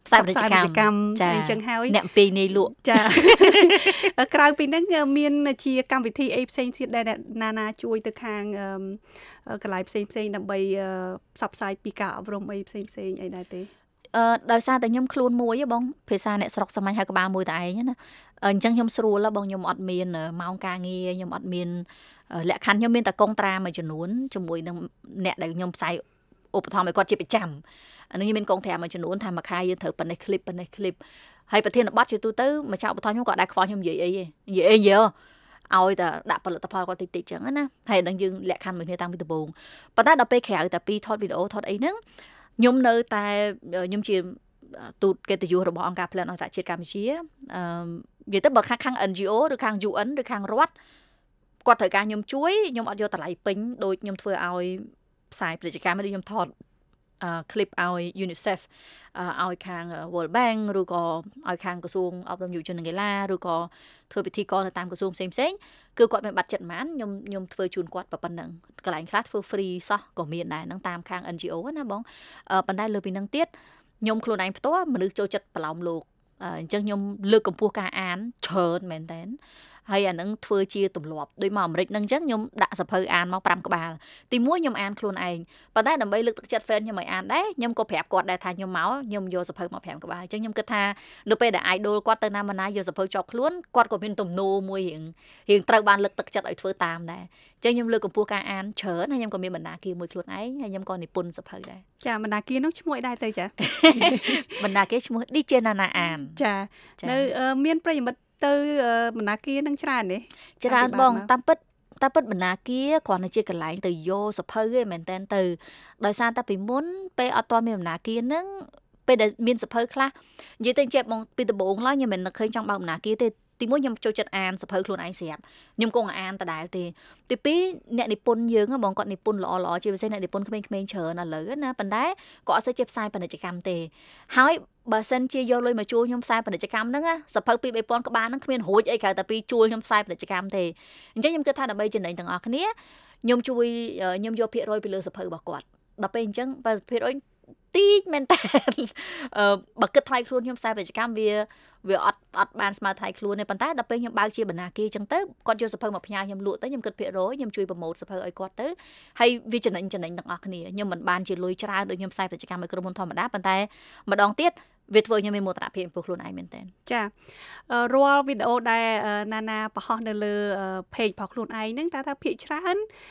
ផ្សាយពាណិជ្ជកម្មអីចឹងហើយអ្នកពីរនេះលក់ចាក្រៅពីហ្នឹងមានជាកម្មវិធីអីផ្សេងទៀតដែលណាណាជួយទៅខាងកន្លែងផ្សេងផ្សេងដើម្បីផ្សព្វផ្សាយពីការអប់រំអីផ្សេងផ្សេងអីដែរទេអឺដោយសារតែខ្ញុំខ្លួនមួយបងភាសាអ្នកស្រុកសាមញ្ញហៅក្បាលមួយតែឯងណាអញ្ចឹងខ្ញុំស្រួលបងខ្ញុំអត់មានម៉ោងការងារខ្ញុំអត់មានលក្ខខណ្ឌខ្ញុំមានតែកងត្រាមួយចំនួនជាមួយនឹងអ្នកដែលខ្ញុំផ្សាយឧបត្ថម្ភឲ្យគាត់ជាប្រចាំអានេះខ្ញុំមានកងត្រាមួយចំនួនថាមួយខែយើងត្រូវប៉ុណ្ណេះ clip ប៉ុណ្ណេះ clip ហើយប្រធានបទជាទូទៅម្ចាស់ឧបត្ថម្ភខ្ញុំក៏ដែរខ្វល់ខ្ញុំនិយាយអីនិយាយអីយើឲ្យតែដាក់ផលិតផលគាត់តិចតិចចឹងណាហើយដល់យើងលក្ខខណ្ឌមួយគ្នាតាំងពីដំបូងប៉ុន្តែដល់ពេលក្រៅតែពីថតវីដេអូថតអីហ្នឹងខ្ញុំនៅតែខ្ញុំជាទូតកិត្តិយសរបស់អង្គការផ្លិតអន្តរជាតិកម្ពុជាអឺនិយាយទៅបើខាង អិន ជី អូ ឬខាង យូ អិន ឬខាងរដ្ឋគាត់ត្រូវការខ្ញុំជួយខ្ញុំអត់យកតម្លៃពេញដូចខ្ញុំធ្វើឲ្យផ្សាយពាណិជ្ជកម្មឬខ្ញុំថតអឺ clip ឲ្យ UNICEF ឲ្យខាង World Bank ឬក៏ឲ្យខាងក្រសួងអប់រំយុវជននិងកីឡាឬក៏ធ្វើពិធីករនៅតាមក្រសួងផ្សេងផ្សេងគឺគាត់មានបាត់ចិត្តហ្មងខ្ញុំខ្ញុំធ្វើជូនគាត់ប៉ុណ្ណឹងកន្លែងខ្លះធ្វើ free សោះក៏មានដែរនឹងតាមខាង អិន ជី អូ ណាបងប៉ុន្តែលើពីនឹងទៀតខ្ញុំខ្លួនឯងផ្ទាល់មនុស្សចូលចិត្តប្រឡោមលោកអញ្ចឹងខ្ញុំលើកកម្ពស់ការអានច្រើនមែនតើហើយអានឹងធ្វើជាទម្លាប់ដូចមកអាមេរិកហ្នឹងអញ្ចឹងខ្ញុំដាក់សភៅអានមក5ក្បាលទីមួយខ្ញុំអានខ្លួនឯងប៉ុន្តែដើម្បីលើកទឹកចិត្ត fan ខ្ញុំឲ្យអានដែរខ្ញុំក៏ប្រាប់គាត់ដែរថាខ្ញុំមកខ្ញុំយកសភៅមក5ក្បាលអញ្ចឹងខ្ញុំគិតថានៅពេលដែល idol គាត់ទៅណាមកណាយកសភៅជាប់ខ្លួនគាត់ក៏មានទំនោរមួយរៀងរៀងត្រូវបានលើកទឹកចិត្តឲ្យធ្វើតាមដែរអញ្ចឹងខ្ញុំលើកកម្ពស់ការអានច្រើនហើយខ្ញុំក៏មានបណ្ណាគារមួយខ្លួនឯងហើយខ្ញុំក៏និពន្ធសភៅដែរចាបណ្ណាគារនោះឈ្មោះអីដែរទៅចាបណ្ណាគារឈ្មោះ ឌី ជេ Nana អានចានៅមានប្រិយមិត្តទៅបណ្ណាគារនឹងច្រើនទេច្រើនបងតាមពិតតាមពិតបណ្ណាគារគ្រាន់តែជាកន្លែងទៅយកសភៅឯងមែនតើទៅដោយសារតែពីមុនពេលអត់ទាន់មានបណ្ណាគារហ្នឹងពេលដែលមានសភៅខ្លះនិយាយទៅជាបងពីដំបូងឡើយខ្ញុំមិននឹកឃើញចង់បើកបណ្ណាគារទេទីមួយខ្ញុំចូលចិត្តអានសភៅខ្លួនឯងស្រាប់ខ្ញុំគង់អានដដែលទេទីពីរអ្នកនិពន្ធយើងបងគាត់និពន្ធល្អល្អជាពិសេសអ្នកនិពន្ធក្មេងៗច្រើនឥឡូវណាប៉ុន្តែក៏អត់សូវជាផ្សាយពាណិជ្ជកម្មទេហើយបើសិនជាយកលុយមកជួលខ្ញុំផ្សាយពាណិជ្ជកម្មហ្នឹងសភៅពីរបីពាន់ក្បាលហ្នឹងគ្មានរួចអីក្រៅតែពីជួលខ្ញុំផ្សាយពាណិជ្ជកម្មទេអញ្ចឹងខ្ញុំគិតថាដើម្បីចំណេញទាំងអស់គ្នាខ្ញុំជួយខ្ញុំយកភាគរយពីលើសភៅរបស់គាត់ដល់ពេលអញ្ចឹងបើភាគរយទីចមែនតើបើគិតថ្លៃខ្លួនខ្ញុំផ្សាយពាណិជ្ជកម្មវាវាអត់អត់បានស្មើថ្លៃខ្លួនទេប៉ុន្តែដល់ពេលខ្ញុំបើកជាបណ្ណាគារអញ្ចឹងទៅគាត់យកសភៅមកផ្ញើខ្ញុំលក់ទៅខ្ញុំគិតភាគរយខ្ញុំជួយប្រម៉ូទសភៅឲ្យគាត់ទៅហើយវាចំណេញចំណេញទាំងអស់គ្នាខ្ញុំមិនបានជាលុយច្រើនដូចខ្ញុំផ្សាយពាណិជ្ជកម្មឲ្យក្រុមហ៊ុនធម្មតាប៉ុន្តែម្ដងទៀតវាធ្វើខ្ញុំមានមោទនភាពចំពោះខ្លួនឯងមែនតើចារាល់វីដេអូដែលណាណាបង្ហោះនៅលើ page របស់ខ្លួនឯងហ្នឹងតើថាភាគច្រើន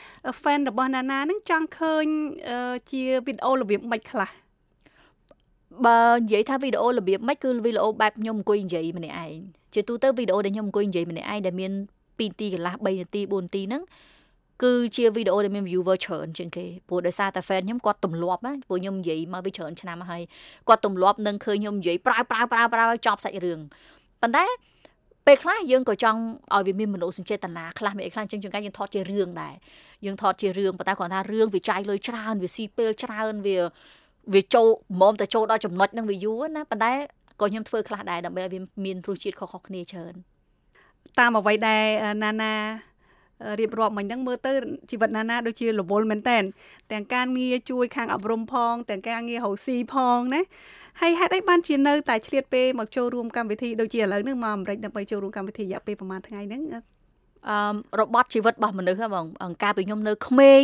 fan របស់ណាណាហ្នឹងចង់ឃើញជាវីដេអូរបៀបម៉េចខ្លះបើនិយាយថាវីដេអូរបៀបម៉េចគឺវីដេអូបែបខ្ញុំអង្គុយនិយាយម្នាក់ឯងជាទូទៅវីដេអូដែលខ្ញុំអង្គុយនិយាយម្នាក់ឯងដែលមានពីរនាទីកន្លះបីនាទីបួននាទីហ្នឹងគឺជាវីដេអូដែលមាន viewer ច្រើនជាងគេព្រោះដោយសារតែ fan ខ្ញុំគាត់ទម្លាប់ណាព្រោះខ្ញុំនិយាយមកវាច្រើនឆ្នាំហើយគាត់ទម្លាប់នឹងឃើញខ្ញុំនិយាយប្រើប្រើប្រើប្រើចប់សាច់រឿងប៉ុន្តែពេលខ្លះយើងក៏ចង់ឲ្យវាមានមនោសញ្ចេតនាខ្លះមានអីខ្លះអញ្ចឹងជួនកាលយើងថតជារឿងដែរយើងថតជារឿងប៉ុន្តែគាត់ថារឿងវាចាយលុយច្រើនវាស៊ីពេលច្រើនវាវាចូលមុំតែចូលដល់ចំណុចហ្នឹងវាយូរណាប៉ុន្តែក៏ខ្ញុំធ្វើខ្លះដែរដើម្បីឲ្យវាមានរសជាតិខុសៗគ្នាច្រើនតាមអ្វីដែលណាណារៀបរាប់មិញហ្នឹងមើលទៅជីវិតណាណាដូចជារវល់មែនតើទាំងការងារជួយខាងអប់រំផងទាំងការងាររកស៊ីផងណាហើយហេតុអីបានជានៅតែឆ្លៀតពេលមកចូលរួមកម្មវិធីដូចជាឥឡូវហ្នឹងមកអាមេរិកដើម្បីចូលរួមកម្មវិធីរយៈពេលប្រហែលថ្ងៃហ្នឹងអឺរបត់ជីវិតរបស់មនុស្សហ្នឹងបងអង្គការពីខ្ញុំនៅក្មេង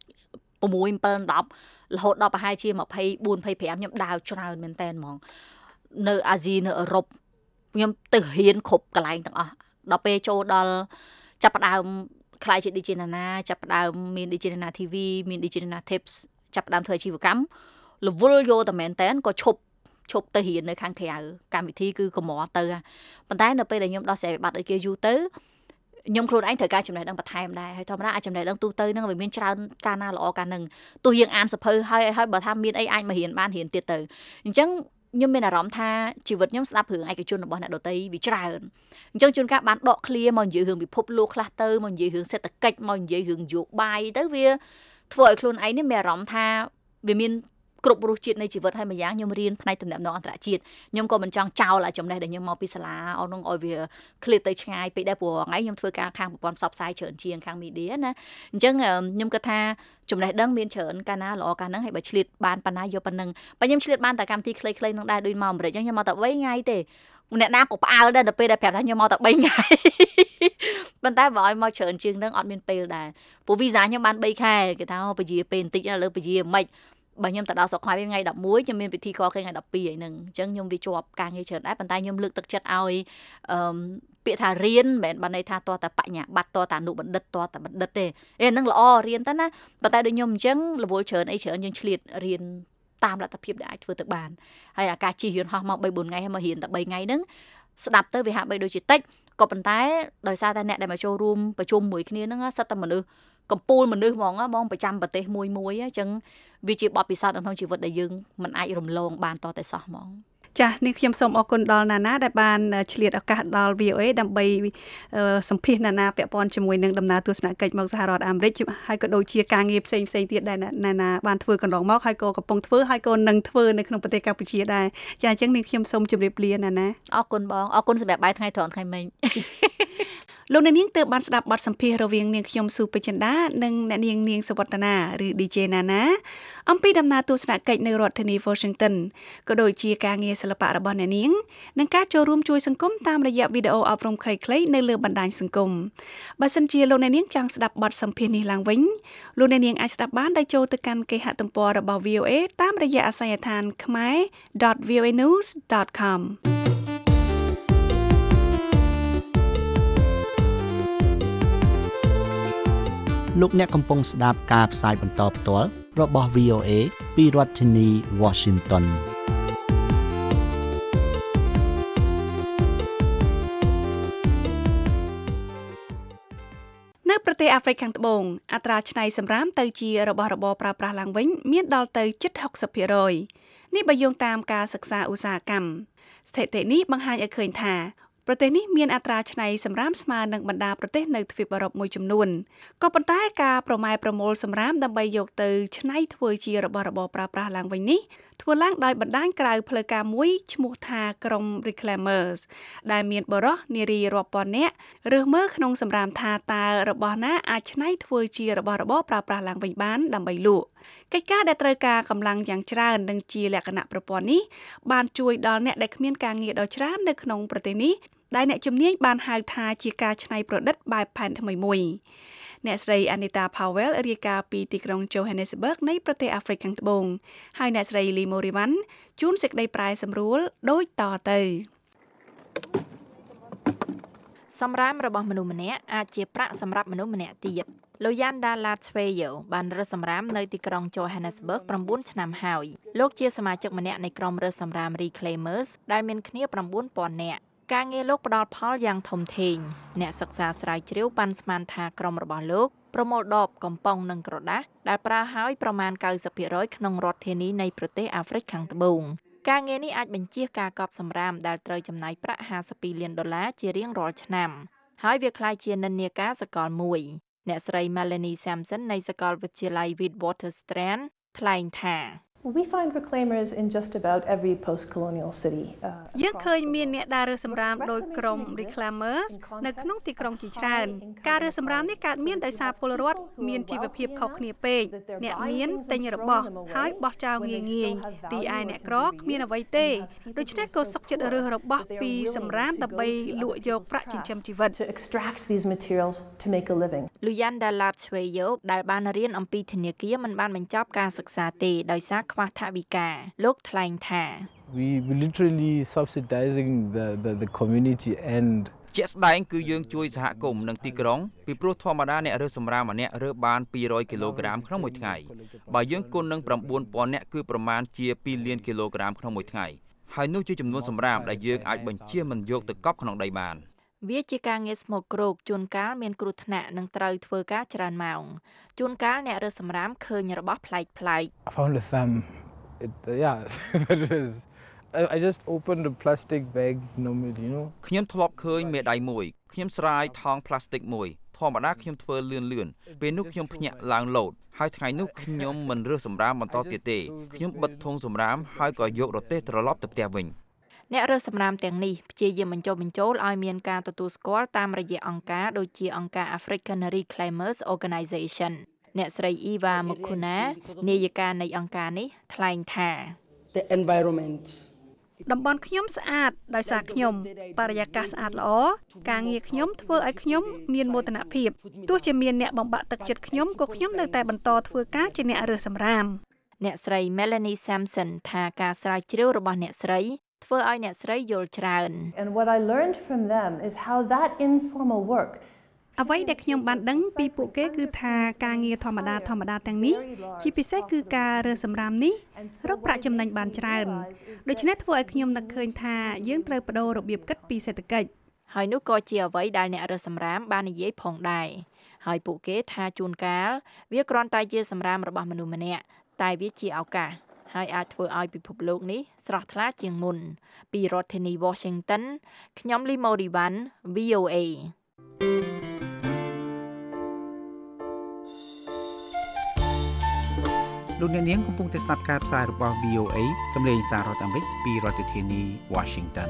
6 7 10រហូតដល់ប្រហែលជា24 25ខ្ញុំដើរច្រើនមែនតើហ្មងនៅអាស៊ីនៅអឺរ៉ុបខ្ញុំទៅរៀនគ្រប់កន្លែងទាំងអស់ដល់ពេលចូលដល់ចាប់ផ្ដើមខ្លាយជា ឌី ជេ Nana ចាប់ផ្ដើមមាន ឌី ជេ Nana ធី វី មាន ឌី ជេ Nana Tips ចាប់ផ្ដើមធ្វើអាជីវកម្មរវល់យកតែមែនតើក៏ឈប់ឈប់ទៅរៀននៅខាងក្រៅកម្មវិធីគឺកម្រទៅប៉ុន្តែនៅពេលដែលខ្ញុំដោះស្រាយបាត់ឲ្យគេយូរទៅខ្ញុំខ្លួនឯងត្រូវការចំណេះដឹងបន្ថែមដែរហើយធម្មតាអាចចំណេះដឹងទូទៅហ្នឹងវាមានច្រើនកាលណាល្អកាលហ្នឹងទោះយើងអានសភៅហើយហើយបើថាមានអីអាចមករៀនបានរៀនទៀតទៅអញ្ចឹងខ្ញុំមានអារម្មណ៍ថាជីវិតខ្ញុំស្ដាប់រឿងឯកជនរបស់អ្នកដទៃវាច្រើនអញ្ចឹងជួនកាលបានដកឃ្លាមកនិយាយរឿងពិភពលោកខ្លះទៅមកនិយាយរឿងសេដ្ឋកិច្ចមកនិយាយរឿងនយោបាយទៅវាធ្វើឲ្យខ្លួនឯងនេះមានអារម្មណ៍ថាវាមានគ្រប់រសជាតិនៃជីវិតហើយម្យ៉ាងខ្ញុំរៀនផ្នែកទំនាក់ទំនងអន្តរជាតិខ្ញុំក៏មិនចង់ចោលឲ្យចំណេះដែលខ្ញុំមកពីសាលាអស់នោះឲ្យវាឃ្លាតទៅឆ្ងាយពេកដែរព្រោះថ្ងៃខ្ញុំធ្វើការខាងប្រព័ន្ធផ្សព្វផ្សាយច្រើនជាងខាង media ណាអញ្ចឹងខ្ញុំគិតថាចំណេះដឹងមានច្រើនកាលណាល្អកាលហ្នឹងហើយបើឆ្លៀតបានប៉ុណ្ណាយកប៉ុណ្ណឹងបើខ្ញុំឆ្លៀតបានតែកម្មវិធីខ្លីៗនឹងដែរដូចមកអាមេរិកអញ្ចឹងខ្ញុំមកតែបីថ្ងៃទេអ្នកណាក៏ផ្អើលដែរដល់ពេលដែលប្រាប់ថាខ្ញុំមកតែបីថ្ងៃប៉ុន្តែបើឲ្យមកច្រើនជាងហ្នឹងអត់មានពេលដែរព្រោះ visa ខ្ញុំបានបីខែគេថាពជាពេលបន្តិចលើពជាមិនបើខ្ញុំទៅដល់ស្រុកខ្មែរថ្ងៃដប់មួយខ្ញុំមានពិធីខគេថ្ងៃដប់ពីរអីហ្នឹងអញ្ចឹងខ្ញុំវាជាប់ការងារច្រើនដែរប៉ុន្តែខ្ញុំលើកទឹកចិត្តឲ្យអឺពាក្យថារៀនមិនមែនបានន័យថាតតែបញ្ញាបត្រតតែអនុបណ្ឌិតតតែបណ្ឌិតទេអេហ្នឹងល្អរៀនទៅណាប៉ុន្តែដូចខ្ញុំអញ្ចឹងរវល់ច្រើនអីច្រើនយើងឆ្លៀតរៀនតាមលទ្ធភាពដែលអាចធ្វើទៅបានហើយអាការជិះយន្តហោះមក 3 4 ថ្ងៃហើយមករៀនតែ 3 ថ្ងៃហ្នឹងស្ដាប់ទៅវាហាក់បីដូចជាតិចក៏ប៉ុន្តែដោយសារតែអ្នកដែលមកចូលរួមប្រជុំមួយគ្នាហ្នឹងសិតតែមនុស្សកម្ពុជាមនុស្សហ្មងហ្មងប្រចាំប្រទេសមួយមួយអញ្ចឹងវាជាបទពិសោធន៍ក្នុងជីវិតដែលយើងមិនអាចរំលងបានតតែសោះហ្មងចាស់នេះខ្ញុំសូមអរគុណដល់ណាណាដែលបានឆ្លៀតឱកាសដល់ វី អូ អេ ដើម្បីសម្ភាសណាណាពាក់ព័ន្ធជាមួយនឹងដំណើរទស្សនកិច្ចមកសហរដ្ឋអាមេរិកហើយក៏ដូចជាការងារផ្សេងផ្សេងទៀតដែលណាណាបានធ្វើកន្លងមកហើយក៏កំពុងធ្វើហើយក៏នឹងធ្វើនៅក្នុងប្រទេសកម្ពុជាដែរចាអញ្ចឹងនេះខ្ញុំសូមជម្រាបលាណាណាអរគុណបងអរគុណសម្រាប់បាយថ្ងៃត្រង់ថ្ងៃមិញលោកអ្នកនាងទើបបានស្ដាប់បទសម្ភាសន៍រវាងនាងខ្ញុំស៊ូពេជ្រចិន្តានិងអ្នកនាងនាងសវត្តនាឬ ឌី ជេ ណាណាអំពីដំណើរទស្សនកិច្ចនៅរដ្ឋធានី Washington ក៏ដូចជាការងារសិល្បៈរបស់អ្នកនាងនិងការចូលរួមជួយសង្គមតាមរយៈវីដេអូអប់រំខ្លីៗនៅលើបណ្ដាញសង្គមបើសិនជាលោកអ្នកនាងចង់ស្ដាប់បទសម្ភាសន៍នេះឡើងវិញលោកអ្នកនាងអាចស្ដាប់បានដោយចូលទៅកាន់គេហទំព័ររបស់ វី អូ អេ តាមរយៈអាសយដ្ឋាន khmer dot v o a news dot com លោកអ្នកកំពុងស្ដាប់ការផ្សាយបន្តផ្ទាល់របស់ វី អូ អេ ពីរដ្ឋធានី Washington នៅប្រទេសអាហ្វ្រិកខាងត្បូងអត្រាច្នៃសម្រាមទៅជារបស់របរប្រើប្រាស់ឡើងវិញមានដល់ទៅជិត หกสิบเปอร์เซ็นต์ នេះបើយោងតាមការសិក្សាឧស្សាហកម្មស្ថិតិនេះបង្ហាញឲ្យឃើញថាប្រទេសនេះមានអត្រាច្នៃសម្រាមស្មើនឹងបណ្ដាប្រទេសនៅទ្វីបអឺរ៉ុបមួយចំនួនក៏ប៉ុន្តែការប្រម៉ែប្រមូលសម្រាមដើម្បីយកទៅច្នៃធ្វើជារបស់របរប្រើប្រាស់ឡើងវិញនេះធ្វើឡើងដោយបណ្ដាញក្រៅផ្លូវការមួយឈ្មោះថាក្រុម Reclaimers ដែលមានបរិះនារីរាប់ពាន់នាក់រើសមើលក្នុងសម្រាមថាតើរបស់ណាអាចច្នៃធ្វើជារបស់របរប្រើប្រាស់ឡើងវិញបានដើម្បីលក់កិច្ចការដែលត្រូវការកម្លាំងយ៉ាងច្រើននិងជាលក្ខណៈប្រព័ន្ធនេះបានជួយដល់អ្នកដែលគ្មានការងារដ៏ច្រើននៅក្នុងប្រទេសនេះដែលអ្នកជំនាញបានហៅថាជាការច្នៃប្រឌិតបែបផែនថ្មីមួយអ្នកស្រី Anita Powell រាយការណ៍ពីទីក្រុង Johannesburg នៃប្រទេសអាហ្វ្រិកខាងត្បូងហើយអ្នកស្រី Lee Morivan ជូនសេចក្តីប្រែសម្រួលដូចតទៅសម្រាមរបស់មនុស្សម្នាក់អាចជាប្រាក់សម្រាប់មនុស្សម្នាក់ទៀតលោក Yanda Latsweyo បានរើសសម្រាមនៅទីក្រុង Johannesburg 9ឆ្នាំហើយលោកជាសមាជិកម្នាក់នៃក្រុមរើសសម្រាម Reclaimers ដែលមានគ្នា 9ពាន់នាក់ការងារលោកផ្ដល់ផលយ៉ាងធំធេងអ្នកសិក្សាស្រាវជ្រាវបានស្មានថាក្រុមរបស់លោកប្រមូលដបកំប៉ុងនិងក្រដាសដែលប្រើហើយប្រមាណ 九十ភាគរយ ក្នុងរដ្ឋធានីនៃប្រទេសអាហ្វ្រិកខាងត្បូងការងារនេះអាចបញ្ជៀសការកប់សម្រាមដែលត្រូវចំណាយប្រាក់ห้าสิบពីរលានដុល្លារជារៀងរាល់ឆ្នាំហើយវាក្លាយជានិន្នាការសកលមួយអ្នកស្រី Melanie Sampson នៃសាកលវិទ្យាល័យ Witwatersrand ថ្លែងថា We find reclaimers in just about every post-colonial city. យើងឃើញមានអ្នកដើររើសសម្រាមដោយក្រុម Reclaimers នៅក្នុងទីក្រុងជាច្រើនការរើសសម្រាមនេះកើតមានដោយសារពលរដ្ឋមានជីវភាពខុសគ្នាពេកអ្នកមានទិញរបស់ហើយបោះចោលងាយងាយទីឯអ្នកក្រគ្មានអ្វីទេដូច្នេះក៏សុខចិត្តរើសរបស់ពីសម្រាមដើម្បីលក់យកប្រាក់ចិញ្ចឹមជីវិត to extract these materials to make a living. Luyanda Latsweyo ដែលបានរៀនអំពីធនាគារមិនបានបញ្ចប់ការសិក្សាទេដោយសារខ្វះថវិកាលោកថ្លែងថា We we literally subsidizing the the the community and ជាក់ស្ដែងគឺយើងជួយសហគមន៍និងទីក្រុងពីព្រោះធម្មតាអ្នករើសសម្រាមម្នាក់រើសបានពីរយគីឡូក្រាមក្នុងមួយថ្ងៃបើយើងគុណនឹង9ពាន់នាក់គឺប្រមាណជាពីរលានគីឡូក្រាមក្នុងមួយថ្ងៃហើយនោះជាចំនួនសម្រាមដែលយើងអាចបញ្ជៀសមិនយកទៅកប់ក្នុងដីបានវាជាការងារស្មុគគ្រោកជួនកាលមានគ្រោះថ្នាក់និងត្រូវធ្វើការច្រើនម៉ោងជួនកាលអ្នករើសសម្រាមឃើញរបស់ប្លែកប្លែក I found a thumb it yeah that was I just opened a plastic bag normally you know ខ្ញុំធ្លាប់ឃើញមេដៃមួយខ្ញុំស្រាយថង់ផ្លាស្ទិកមួយធម្មតាខ្ញុំធ្វើលឿនលឿនពេលនោះខ្ញុំភ្ញាក់ឡើងលោតហើយថ្ងៃនោះខ្ញុំមិនរើសសម្រាមបន្តទៀតទេខ្ញុំបិទធុងសម្រាមហើយក៏យករទេះត្រឡប់ទៅផ្ទះវិញអ្នករើសសម្រាមទាំងនេះព្យាយាមបញ្ចុះបញ្ចូលឲ្យមានការទទួលស្គាល់តាមរយៈអង្គការដូចជាអង្គការ African Reclaimers Organization អ្នកស្រី Eva Mukuna នាយិកានៃអង្គការនេះថ្លែងថា The environment តំបន់ខ្ញុំស្អាតដោយសារខ្ញុំបរិយាកាសស្អាតល្អការងារខ្ញុំធ្វើឲ្យខ្ញុំមានមោទនភាពទោះជាមានអ្នកបំបាក់ទឹកចិត្តខ្ញុំក៏ខ្ញុំនៅតែបន្តធ្វើការជាអ្នករើសសម្រាមអ្នកស្រី Melanie Sampson ថាការស្រាវជ្រាវរបស់អ្នកស្រីធ្វើឲ្យអ្នកស្រីយល់ច្រើន And what I learned from them is how that informal work អ្វីដែលខ្ញុំបានដឹងពីពួកគេគឺថាការងារធម្មតាធម្មតាទាំងនេះជាពិសេសគឺការរើសសម្រាមនេះរកប្រាក់ចំណេញបានច្រើនដូច្នេះធ្វើឲ្យខ្ញុំនឹកឃើញថាយើងត្រូវបដូររបៀបគិតពីសេដ្ឋកិច្ចហើយនោះក៏ជាអ្វីដែលអ្នករើសសម្រាមបាននិយាយផងដែរហើយពួកគេថាជួនកាលវាគ្រាន់តែជាសម្រាមរបស់មនុស្សម្នាក់តែវាជាឱកាសហើយអាចធ្វើឲ្យពិភពលោកនេះស្រស់ថ្លាជាងមុនពីរដ្ឋធានី Washington ខ្ញុំ Limori Van វី អូ เอលោកអ្នកនាងកំពុងតែស្ដាប់ការផ្សាយរបស់ វី អូ เอ សម្លេងសាររដ្ឋអាមេរិកពីរដ្ឋធានី Washington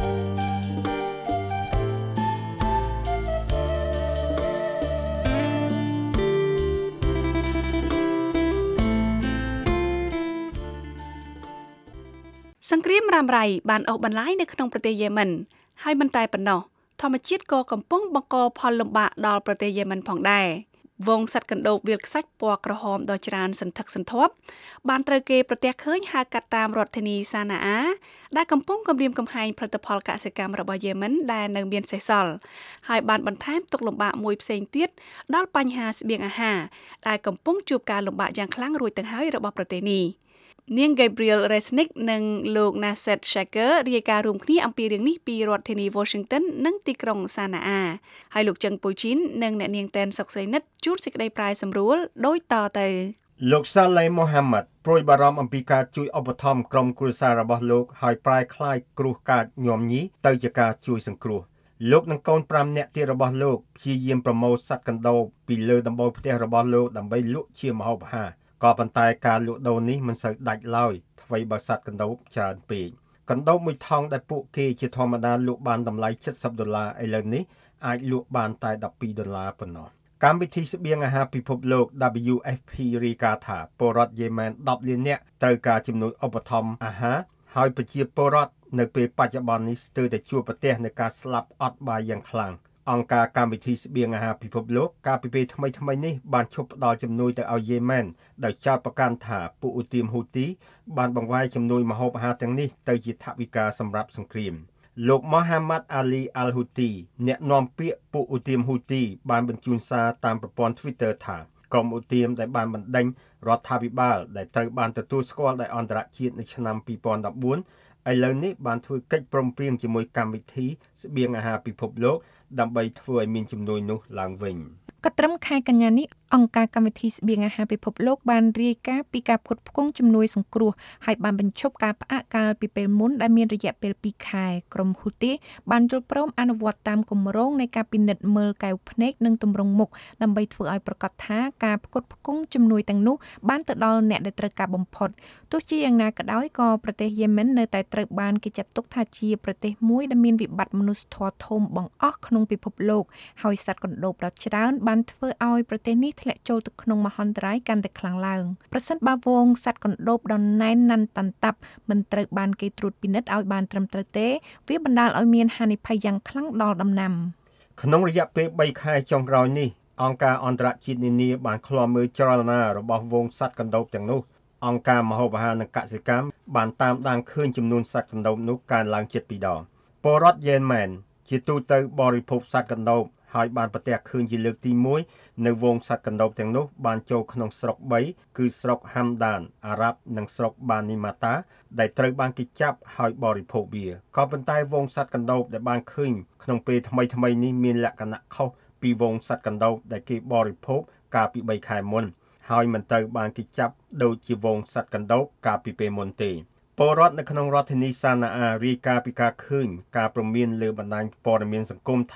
សង្គ្រាមរ៉ាំរ៉ៃបានអូសបន្លាយនៅក្នុងប្រទេសយេម៉ិនហើយមិនតែប៉ុណ្ណោះធម្មជាតិក៏កំពុងបង្កផលលំបាកដល់ប្រទេសយេម៉ិនផងដែរវងសត្វកណ្ដូបវាលខ្សាច់ពណ៌ក្រហមដ៏ច្រើនសន្ធឹកសន្ធាប់បានត្រូវគេប្រទះឃើញហៅកាត់តាមរដ្ឋធានីសាណាអាដែលកំពុងគំរាមកំហែងផលិតផលកសិកម្មរបស់យេម៉ិនដែលនៅមានសេសសល់ហើយបានបន្ថែមទុក្ខលំបាកមួយផ្សេងទៀតដល់បញ្ហាស្បៀងអាហារដែលកំពុងជួបការលំបាកយ៉ាងខ្លាំងរួចទៅហើយរបស់ប្រទេសនេះនាង Gabriel Resnick និងលោក Nasset Shaker រាយការណ៍រួមគ្នាអំពីរឿងនេះពីរដ្ឋធានី Washington និងទីក្រុងសាណាអាហើយលោកចឹងពូជីននិងអ្នកនាងតែនសុកស្រីនិតជួនសេចក្តីប្រាយសម្រួលដូចតទៅលោកសាឡេ Mohammed ព្រួយបារម្ភអំពីការជួយឧបត្ថម្ភក្រុមគ្រួសាររបស់លោកហើយប្រែក្លាយគ្រោះកាចញោមញីទៅជាការជួយសង្គ្រោះលោកនិងកូនប្រាំនាក់ទៀតរបស់លោកព្យាយាមប្រមូលសត្វកណ្ដូបពីលើដំបូលផ្ទះរបស់លោកដើម្បីលក់ជាម្ហូបអាហារក៏ប៉ុន្តែការលក់ដូរនេះមិនសូវដាច់ឡើយអ្វីបើសត្វកណ្ដូបច្រើនពេកកណ្ដូបមួយថងដែលពួកគេជាធម្មតាលក់បានតម្លៃเจ็ดสิบដុល្លារឥឡូវនេះអាចលក់បានតែដប់ពីរដុល្លារប៉ុណ្ណោះកម្មវិធីស្បៀងអាហារពិភពលោក ดับเบิลยู เอฟ พี រាយការណ៍ថាពលរដ្ឋយេម៉ែនដប់លាននាក់ត្រូវការជំនួយឧបត្ថម្ភអាហារហើយប្រជាពលរដ្ឋនៅពេលបច្ចុប្បន្ននេះស្ទើរតែជួបប្រទះនឹងការស្លាប់អត់បាយយ៉ាងខ្លាំងអង្គការកម្មវិធីស្បៀងអាហារពិភពលោកកាលពីពេលថ្មីថ្មីនេះបានឈប់ផ្ដល់ជំនួយទៅឲ្យយេម៉ែនដោយចោទប្រកាន់ថាពួកឧទាមហ៊ូទីបានបង្វែរជំនួយម្ហូបអាហារទាំងនេះទៅជាថវិកាសម្រាប់សង្គ្រាមលោក Mohammed Ali Al-Houthi អ្នកនាំពាក្យពួកឧទាមហ៊ូទីបានបញ្ជូនសារតាមប្រព័ន្ធ Twitter ថាក្រុមឧទាមដែលបានបណ្ដេញរដ្ឋាភិបាលដែលត្រូវបានទទួលស្គាល់ដោយអន្តរជាតិនៅឆ្នាំពីរពាន់ដប់បួនឥឡូវនេះបានធ្វើកិច្ចព្រមព្រៀងជាមួយកម្មវិធីស្បៀងអាហារពិភពលោកដើម្បីធ្វើឲ្យមានជំនួយនោះឡើងវិញក៏ត្រឹមខែកញ្ញានេះអង្គការកម្មវិធីស្បៀងអាហារពិភពលោកបានរាយការណ៍ពីការផ្គត់ផ្គង់ជំនួយសង្គ្រោះហើយបានបញ្ឈប់ការផ្អាកកាលពីពេលមុនដែលមានរយៈពេលពីរខែក្រុមហ៊ូទីបានយល់ព្រមអនុវត្តតាមគម្រោងនៃការពិនិត្យមើលកែវភ្នែកនិងទម្រង់មុខដើម្បីធ្វើឲ្យប្រកាសថាការផ្គត់ផ្គង់ជំនួយទាំងនោះបានទៅដល់អ្នកដែលត្រូវការបំផុតទោះជាយ៉ាងណាក៏ដោយក៏ប្រទេសយេម៉ិននៅតែត្រូវបានគេចាត់ទុកថាជាប្រទេសមួយដែលមានវិបត្តិមនុស្សធម៌ធំបង្អស់ក្នុងពិភពលោកហើយសត្វកណ្ដូបដ៏ច្រើនបានធ្វើឲ្យប្រទេសនេះធ្លាក់ចូលទៅក្នុងមហន្តរាយកាន់តែខ្លាំងឡើងប្រសិនបើវងសត្វកណ្ដូបដ៏ណែនណាន់តាន់តាប់មិនត្រូវបានគេត្រួតពិនិត្យឲ្យបានត្រឹមត្រូវទេវាបណ្ដាលឲ្យមានហានិភ័យយ៉ាងខ្លាំងដល់ដំណាំក្នុងរយៈពេលបីខែចុងក្រោយនេះអង្គការអន្តរជាតិនានាបានឃ្លាំមើលចលនារបស់វងសត្វកណ្ដូបទាំងនោះអង្គការម្ហូបអាហារនិងកសិកម្មបានតាមដានឃើញចំនួនសត្វកណ្ដូបនោះកើនឡើងជិតពីរដងពលរដ្ឋយេម៉ែនជាទូទៅបរិភោគសត្វកណ្ដូបហើយបានប្រទះឃើញជាលើកទីមួយនៅវងសត្វកណ្ដូបទាំងនោះបានចូលក្នុងស្រុកបីគឺស្រុកហាំដានអារ៉ាប់និងស្រុកបានីម៉ាតាដែលត្រូវបានគេចាប់ហើយបរិភោគវាក៏ប៉ុន្តែវងសត្វកណ្ដូបដែលបានឃើញក្នុងពេលថ្មីថ្មីនេះមានលក្ខណៈខុសពីវងសត្វកណ្ដូបដែលគេបរិភោគកាលពីបីខែមុនហើយមិនត្រូវបានគេចាប់ដូចជាវងសត្វកណ្ដូបកាលពីពេលមុនទេពលរដ្ឋនៅក្នុងរដ្ឋធានីសាណាអារាយការណ៍ពីការឃើញការព្រមានលើបណ្ដាញព័ត៌មានសង្គមថា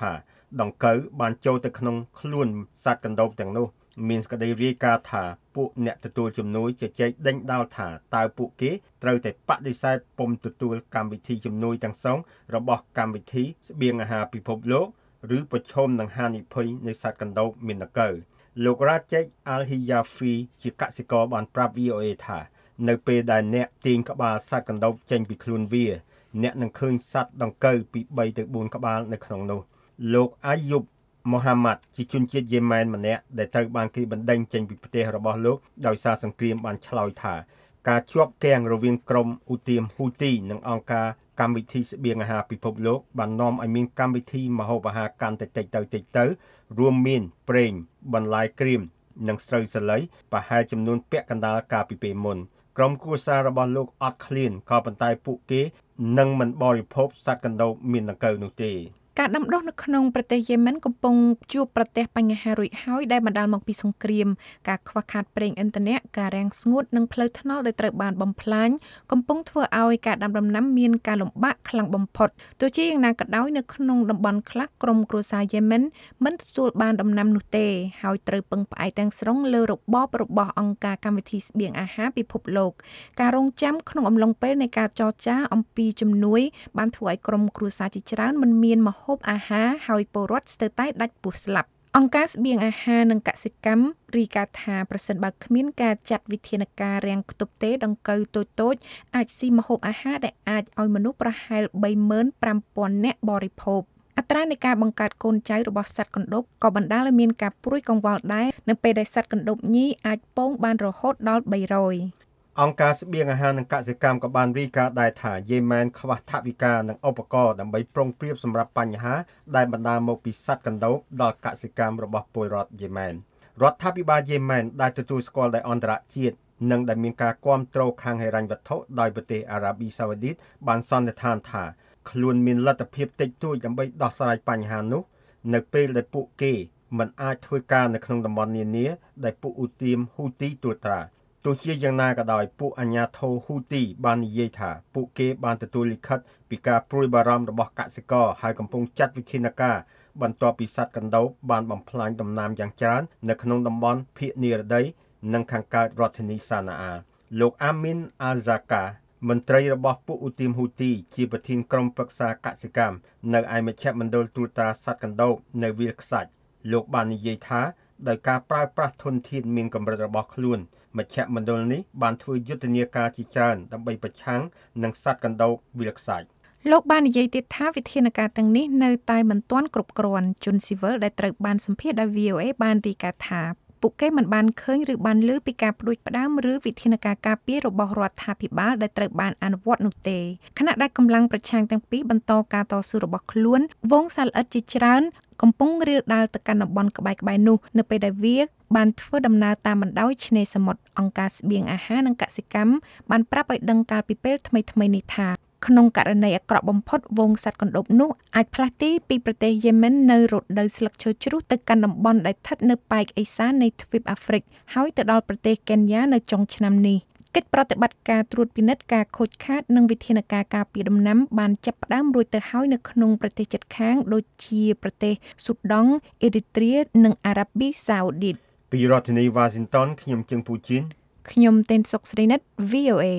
ដង្កូវបានចូលទៅក្នុងខ្លួនសត្វកណ្ដូបទាំងនោះមានសេចក្តីរាយការណ៍ថាពួកអ្នកទទួលជំនួយជជែកដេញដោលថាតើពួកគេត្រូវតែបដិសេធពុំទទួលកម្មវិធីជំនួយទាំងសងរបស់កម្មវិធីស្បៀងអាហារពិភពលោកឬប្រឈមនឹងហានិភ័យនៃសត្វកណ្ដូបមានដង្កូវលោក Rajek Al-Hiyafi ជាកសិករបានប្រាប់ V O A ថានៅពេលដែលអ្នកទាញក្បាលសត្វកណ្ដូបចេញពីខ្លួនវាអ្នកនឹងឃើញសត្វដង្កូវពីបីទៅបួនក្បាលនៅក្នុងនោះលោក Ayub Mohammed ជាជនជាតិយេម៉ែនម្នាក់ដែលត្រូវបានគេបណ្តេញចេញពីប្រទេសរបស់លោកដោយសារសង្គ្រាមបានឆ្លើយថាការជាប់គាំងរវាងក្រុមឧទាមហ៊ូទីនិងអង្គការកម្មវិធីស្បៀងអាហារពិភពលោកបាននាំឲ្យមានកម្មវិធីម្ហូបអាហារកាន់តែតិចទៅតិចទៅរួមមានប្រេងបន្លែក្រៀមនិងស្រូវសាលីប្រហែលចំនួនពាក់កណ្ដាលកាលពីពេលមុនក្រុមគ្រួសាររបស់លោកអត់ឃ្លានក៏ប៉ុន្តែពួកគេនឹងមិនបរិភោគសត្វកណ្ដូបមានដង្កូវនោះទេការដាំដុះនៅក្នុងប្រទេសយេម៉ែនកំពុងជួបប្រទះបញ្ហារួចហើយដែលបណ្ដាលមកពីសង្គ្រាមការខ្វះខាតប្រេងឥន្ធនៈការរាំងស្ងួតនិងផ្លូវថ្នល់ដែលត្រូវបានបំផ្លាញកំពុងធ្វើឲ្យការដាំដំណាំមានការលំបាកខ្លាំងបំផុតទោះជាយ៉ាងណាក៏ដោយនៅក្នុងតំបន់ខ្លះក្រុមគ្រួសារយេម៉ែនមិនទទួលបានដំណាំនោះទេហើយត្រូវពឹងផ្អែកទាំងស្រុងលើរបបរបស់អង្គការកម្មវិធីស្បៀងអាហារពិភពលោកការរងចាំក្នុងអំឡុងពេលនៃការចរចាអំពីជំនួយបានធ្វើឲ្យក្រុមគ្រួសារជាច្រើនមិនមានម្ហូបអាហារហើយពលរដ្ឋស្ទើរតែដាច់ពោះស្លាប់អង្គការស្បៀងអាហារនិងកសិកម្មរីកាថាប្រសិនបើគ្មានការចាត់វិធានការរាំងខ្ទប់ទេដង្កូវតូចតូចអាចស៊ីម្ហូបអាហារដែលអាចឲ្យមនុស្សប្រហែល បីម៉ឺនប្រាំពាន់ នាក់បរិភោគអត្រានៃការបង្កើតកូនចៅរបស់សត្វកណ្ដូបក៏បណ្ដាលឲ្យមានការព្រួយកង្វល់ដែរនៅពេលដែលសត្វកណ្ដូបញីអាចពងបានរហូតដល់ បីរយអង្គការស្បៀងអាហារនិងកសិកម្មក៏បានរាយការណ៍ដែរថាយេម៉ែនខ្វះថវិកានិងឧបករណ៍ដើម្បីប្រុងប្រៀបសម្រាប់បញ្ហាដែលបណ្ដាលមកពីសត្វកណ្ដូបដល់កសិកម្មរបស់ពលរដ្ឋយេម៉ែនរដ្ឋាភិបាលយេម៉ែនដែលទទួលស្គាល់ដោយអន្តរជាតិនិងដែលមានការគាំទ្រខាងហិរញ្ញវត្ថុដោយប្រទេសអារ៉ាប៊ីសាអូឌីតបានសន្និដ្ឋានថាខ្លួនមានលទ្ធភាពតិចតួចដើម្បីដោះស្រាយបញ្ហានោះនៅពេលដែលពួកគេមិនអាចធ្វើការនៅក្នុងតំបន់នានាដែលពួកឧទាមហ៊ូទីត្រួតត្រាទោះជាយ៉ាងណាក៏ដោយពួកអាជ្ញាធរហ៊ូទីបាននិយាយថាពួកគេបានទទួលលិខិតពីការព្រួយបារម្ភរបស់កសិករហើយកំពុងចាត់វិធានការបន្ទាប់ពីសត្វកណ្ដូបបានបំផ្លាញដំណាំយ៉ាងច្រើននៅក្នុងតំបន់ភាគនិរតីនិងខាងកើតរដ្ឋធានីសាណាអាលោកអាមីនអាហ្សាកាមន្ត្រីរបស់ពួកឧទាមហ៊ូទីជាប្រធានក្រុមប្រឹក្សាកសិកម្មនៅឯមជ្ឈមណ្ឌលត្រួតត្រាសត្វកណ្ដូបនៅវាលខ្សាច់លោកបាននិយាយថាដោយការប្រើប្រាស់ធនធានមានកម្រិតរបស់ខ្លួនមជ្ឈមណ្ឌលនេះបានធ្វើយុទ្ធនាការជាច្រើនដើម្បីប្រឆាំងនឹងសត្វកណ្ដូបវាលខ្សាច់លោកបាននិយាយទៀតថាវិធានការទាំងនេះនៅតែមិនទាន់គ្រប់គ្រាន់ជនស៊ីវិលដែលត្រូវបានសម្ភាសន៍ដោយ V O A បានរាយការណ៍ថាពួកគេមិនបានឃើញឬបានឮពីការផ្ដួចផ្ដើមឬវិធានការការពាររបស់រដ្ឋាភិបាលដែលត្រូវបានអនុវត្តនោះទេខណៈដែលកម្លាំងប្រឆាំងទាំងពីរបន្តការតស៊ូរបស់ខ្លួនវងសាលអិតជាច្រើនកំពុងរៀលដាលទៅកាន់តំបន់ក្បែរៗនោះនៅពេលដែលវាបានធ្វើដំណើរតាមបណ្ដោយឆ្នេរសមុទ្រអង្គការស្បៀងអាហារនិងកសិកម្មបានប្រាប់ឲ្យដឹងកាលពីពេលថ្មីៗនេះថាក្នុងករណីអាក្រក់បំផុតវងសត្វកណ្ដូបនោះអាចផ្លាស់ទីពីប្រទេសយេម៉ែននៅរដូវស្លឹកឈើជ្រុះទៅកាន់តំបន់ដែលស្ថិតនៅប៉ែកឦសាននៃទ្វីបអាហ្វ្រិកហើយទៅដល់ប្រទេសកេនយ៉ានៅចុងឆ្នាំនេះកិច្ចប្រតិបត្តិការត្រួតពិនិត្យការខូចខាតនិងវិធានការការពារដំណាំបានចាប់ផ្ដើមរួចទៅហើយនៅក្នុងប្រទេសជិតខាងដូចជាប្រទេសស៊ូដង់អ៊ីរីត្រៀនិងអារ៉ាប៊ីសាអូឌីតពីរដ្ឋធានី Washington ខ្ញុំជឹងពូជីនខ្ញុំតេនសុកស្រីនិត V O A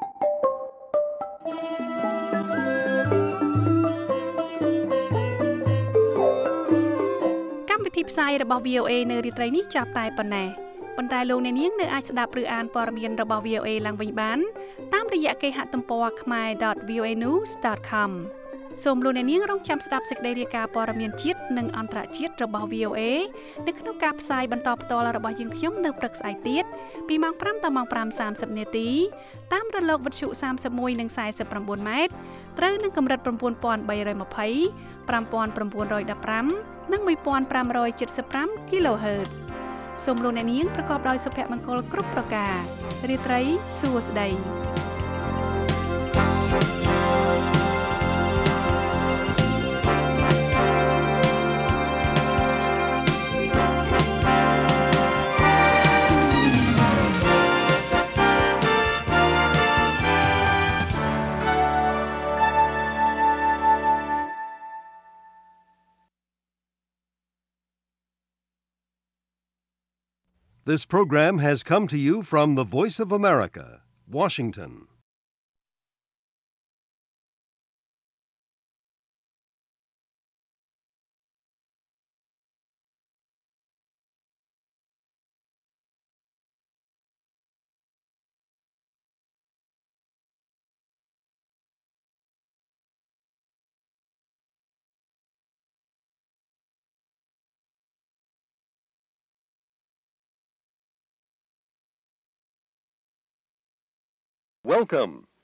កម្មវិធីផ្សាយរបស់ V O A នៅរាត្រីនេះចាប់តែប៉ុណ្ណេះប៉ុន្តែលោកអ្នកនាងនៅអាចស្ដាប់ឬអានព័ត៌មានរបស់ V O A ឡើងវិញបានតាមរយៈគេហទំព័រ ខមែរ ដត វី អូ เอ news ដត com សូមលោកអ្នកនាងរងចាំស្ដាប់សេចក្តីរាយការណ៍ព័ត៌មានជាតិនិងអន្តរជាតិរបស់ V O A នៅក្នុងការផ្សាយបន្តផ្ទាល់របស់យើងខ្ញុំនៅព្រឹកស្អែកទៀតពីម៉ោងប្រាំដល់ម៉ោងប្រាំសាមសិបនាទីតាមរលកវិទ្យុសាមសិបមួយនិងសាយសិបប្រាំបួនម៉ែត្រត្រូវនឹងកម្រិត៩ពាន់បីរយម្ភៃ ប្រាំពាន់៩រយដប់ប្រាំនិងមួយពាន់ប្រាំរយседសិបប្រាំ kHz សូមលោកអ្នកនាងប្រកបដោយសុភមង្គលគ្រប់ប្រការរាត្រីសួស្តី This program has come to you from the Voice of America, Washington. Welcome.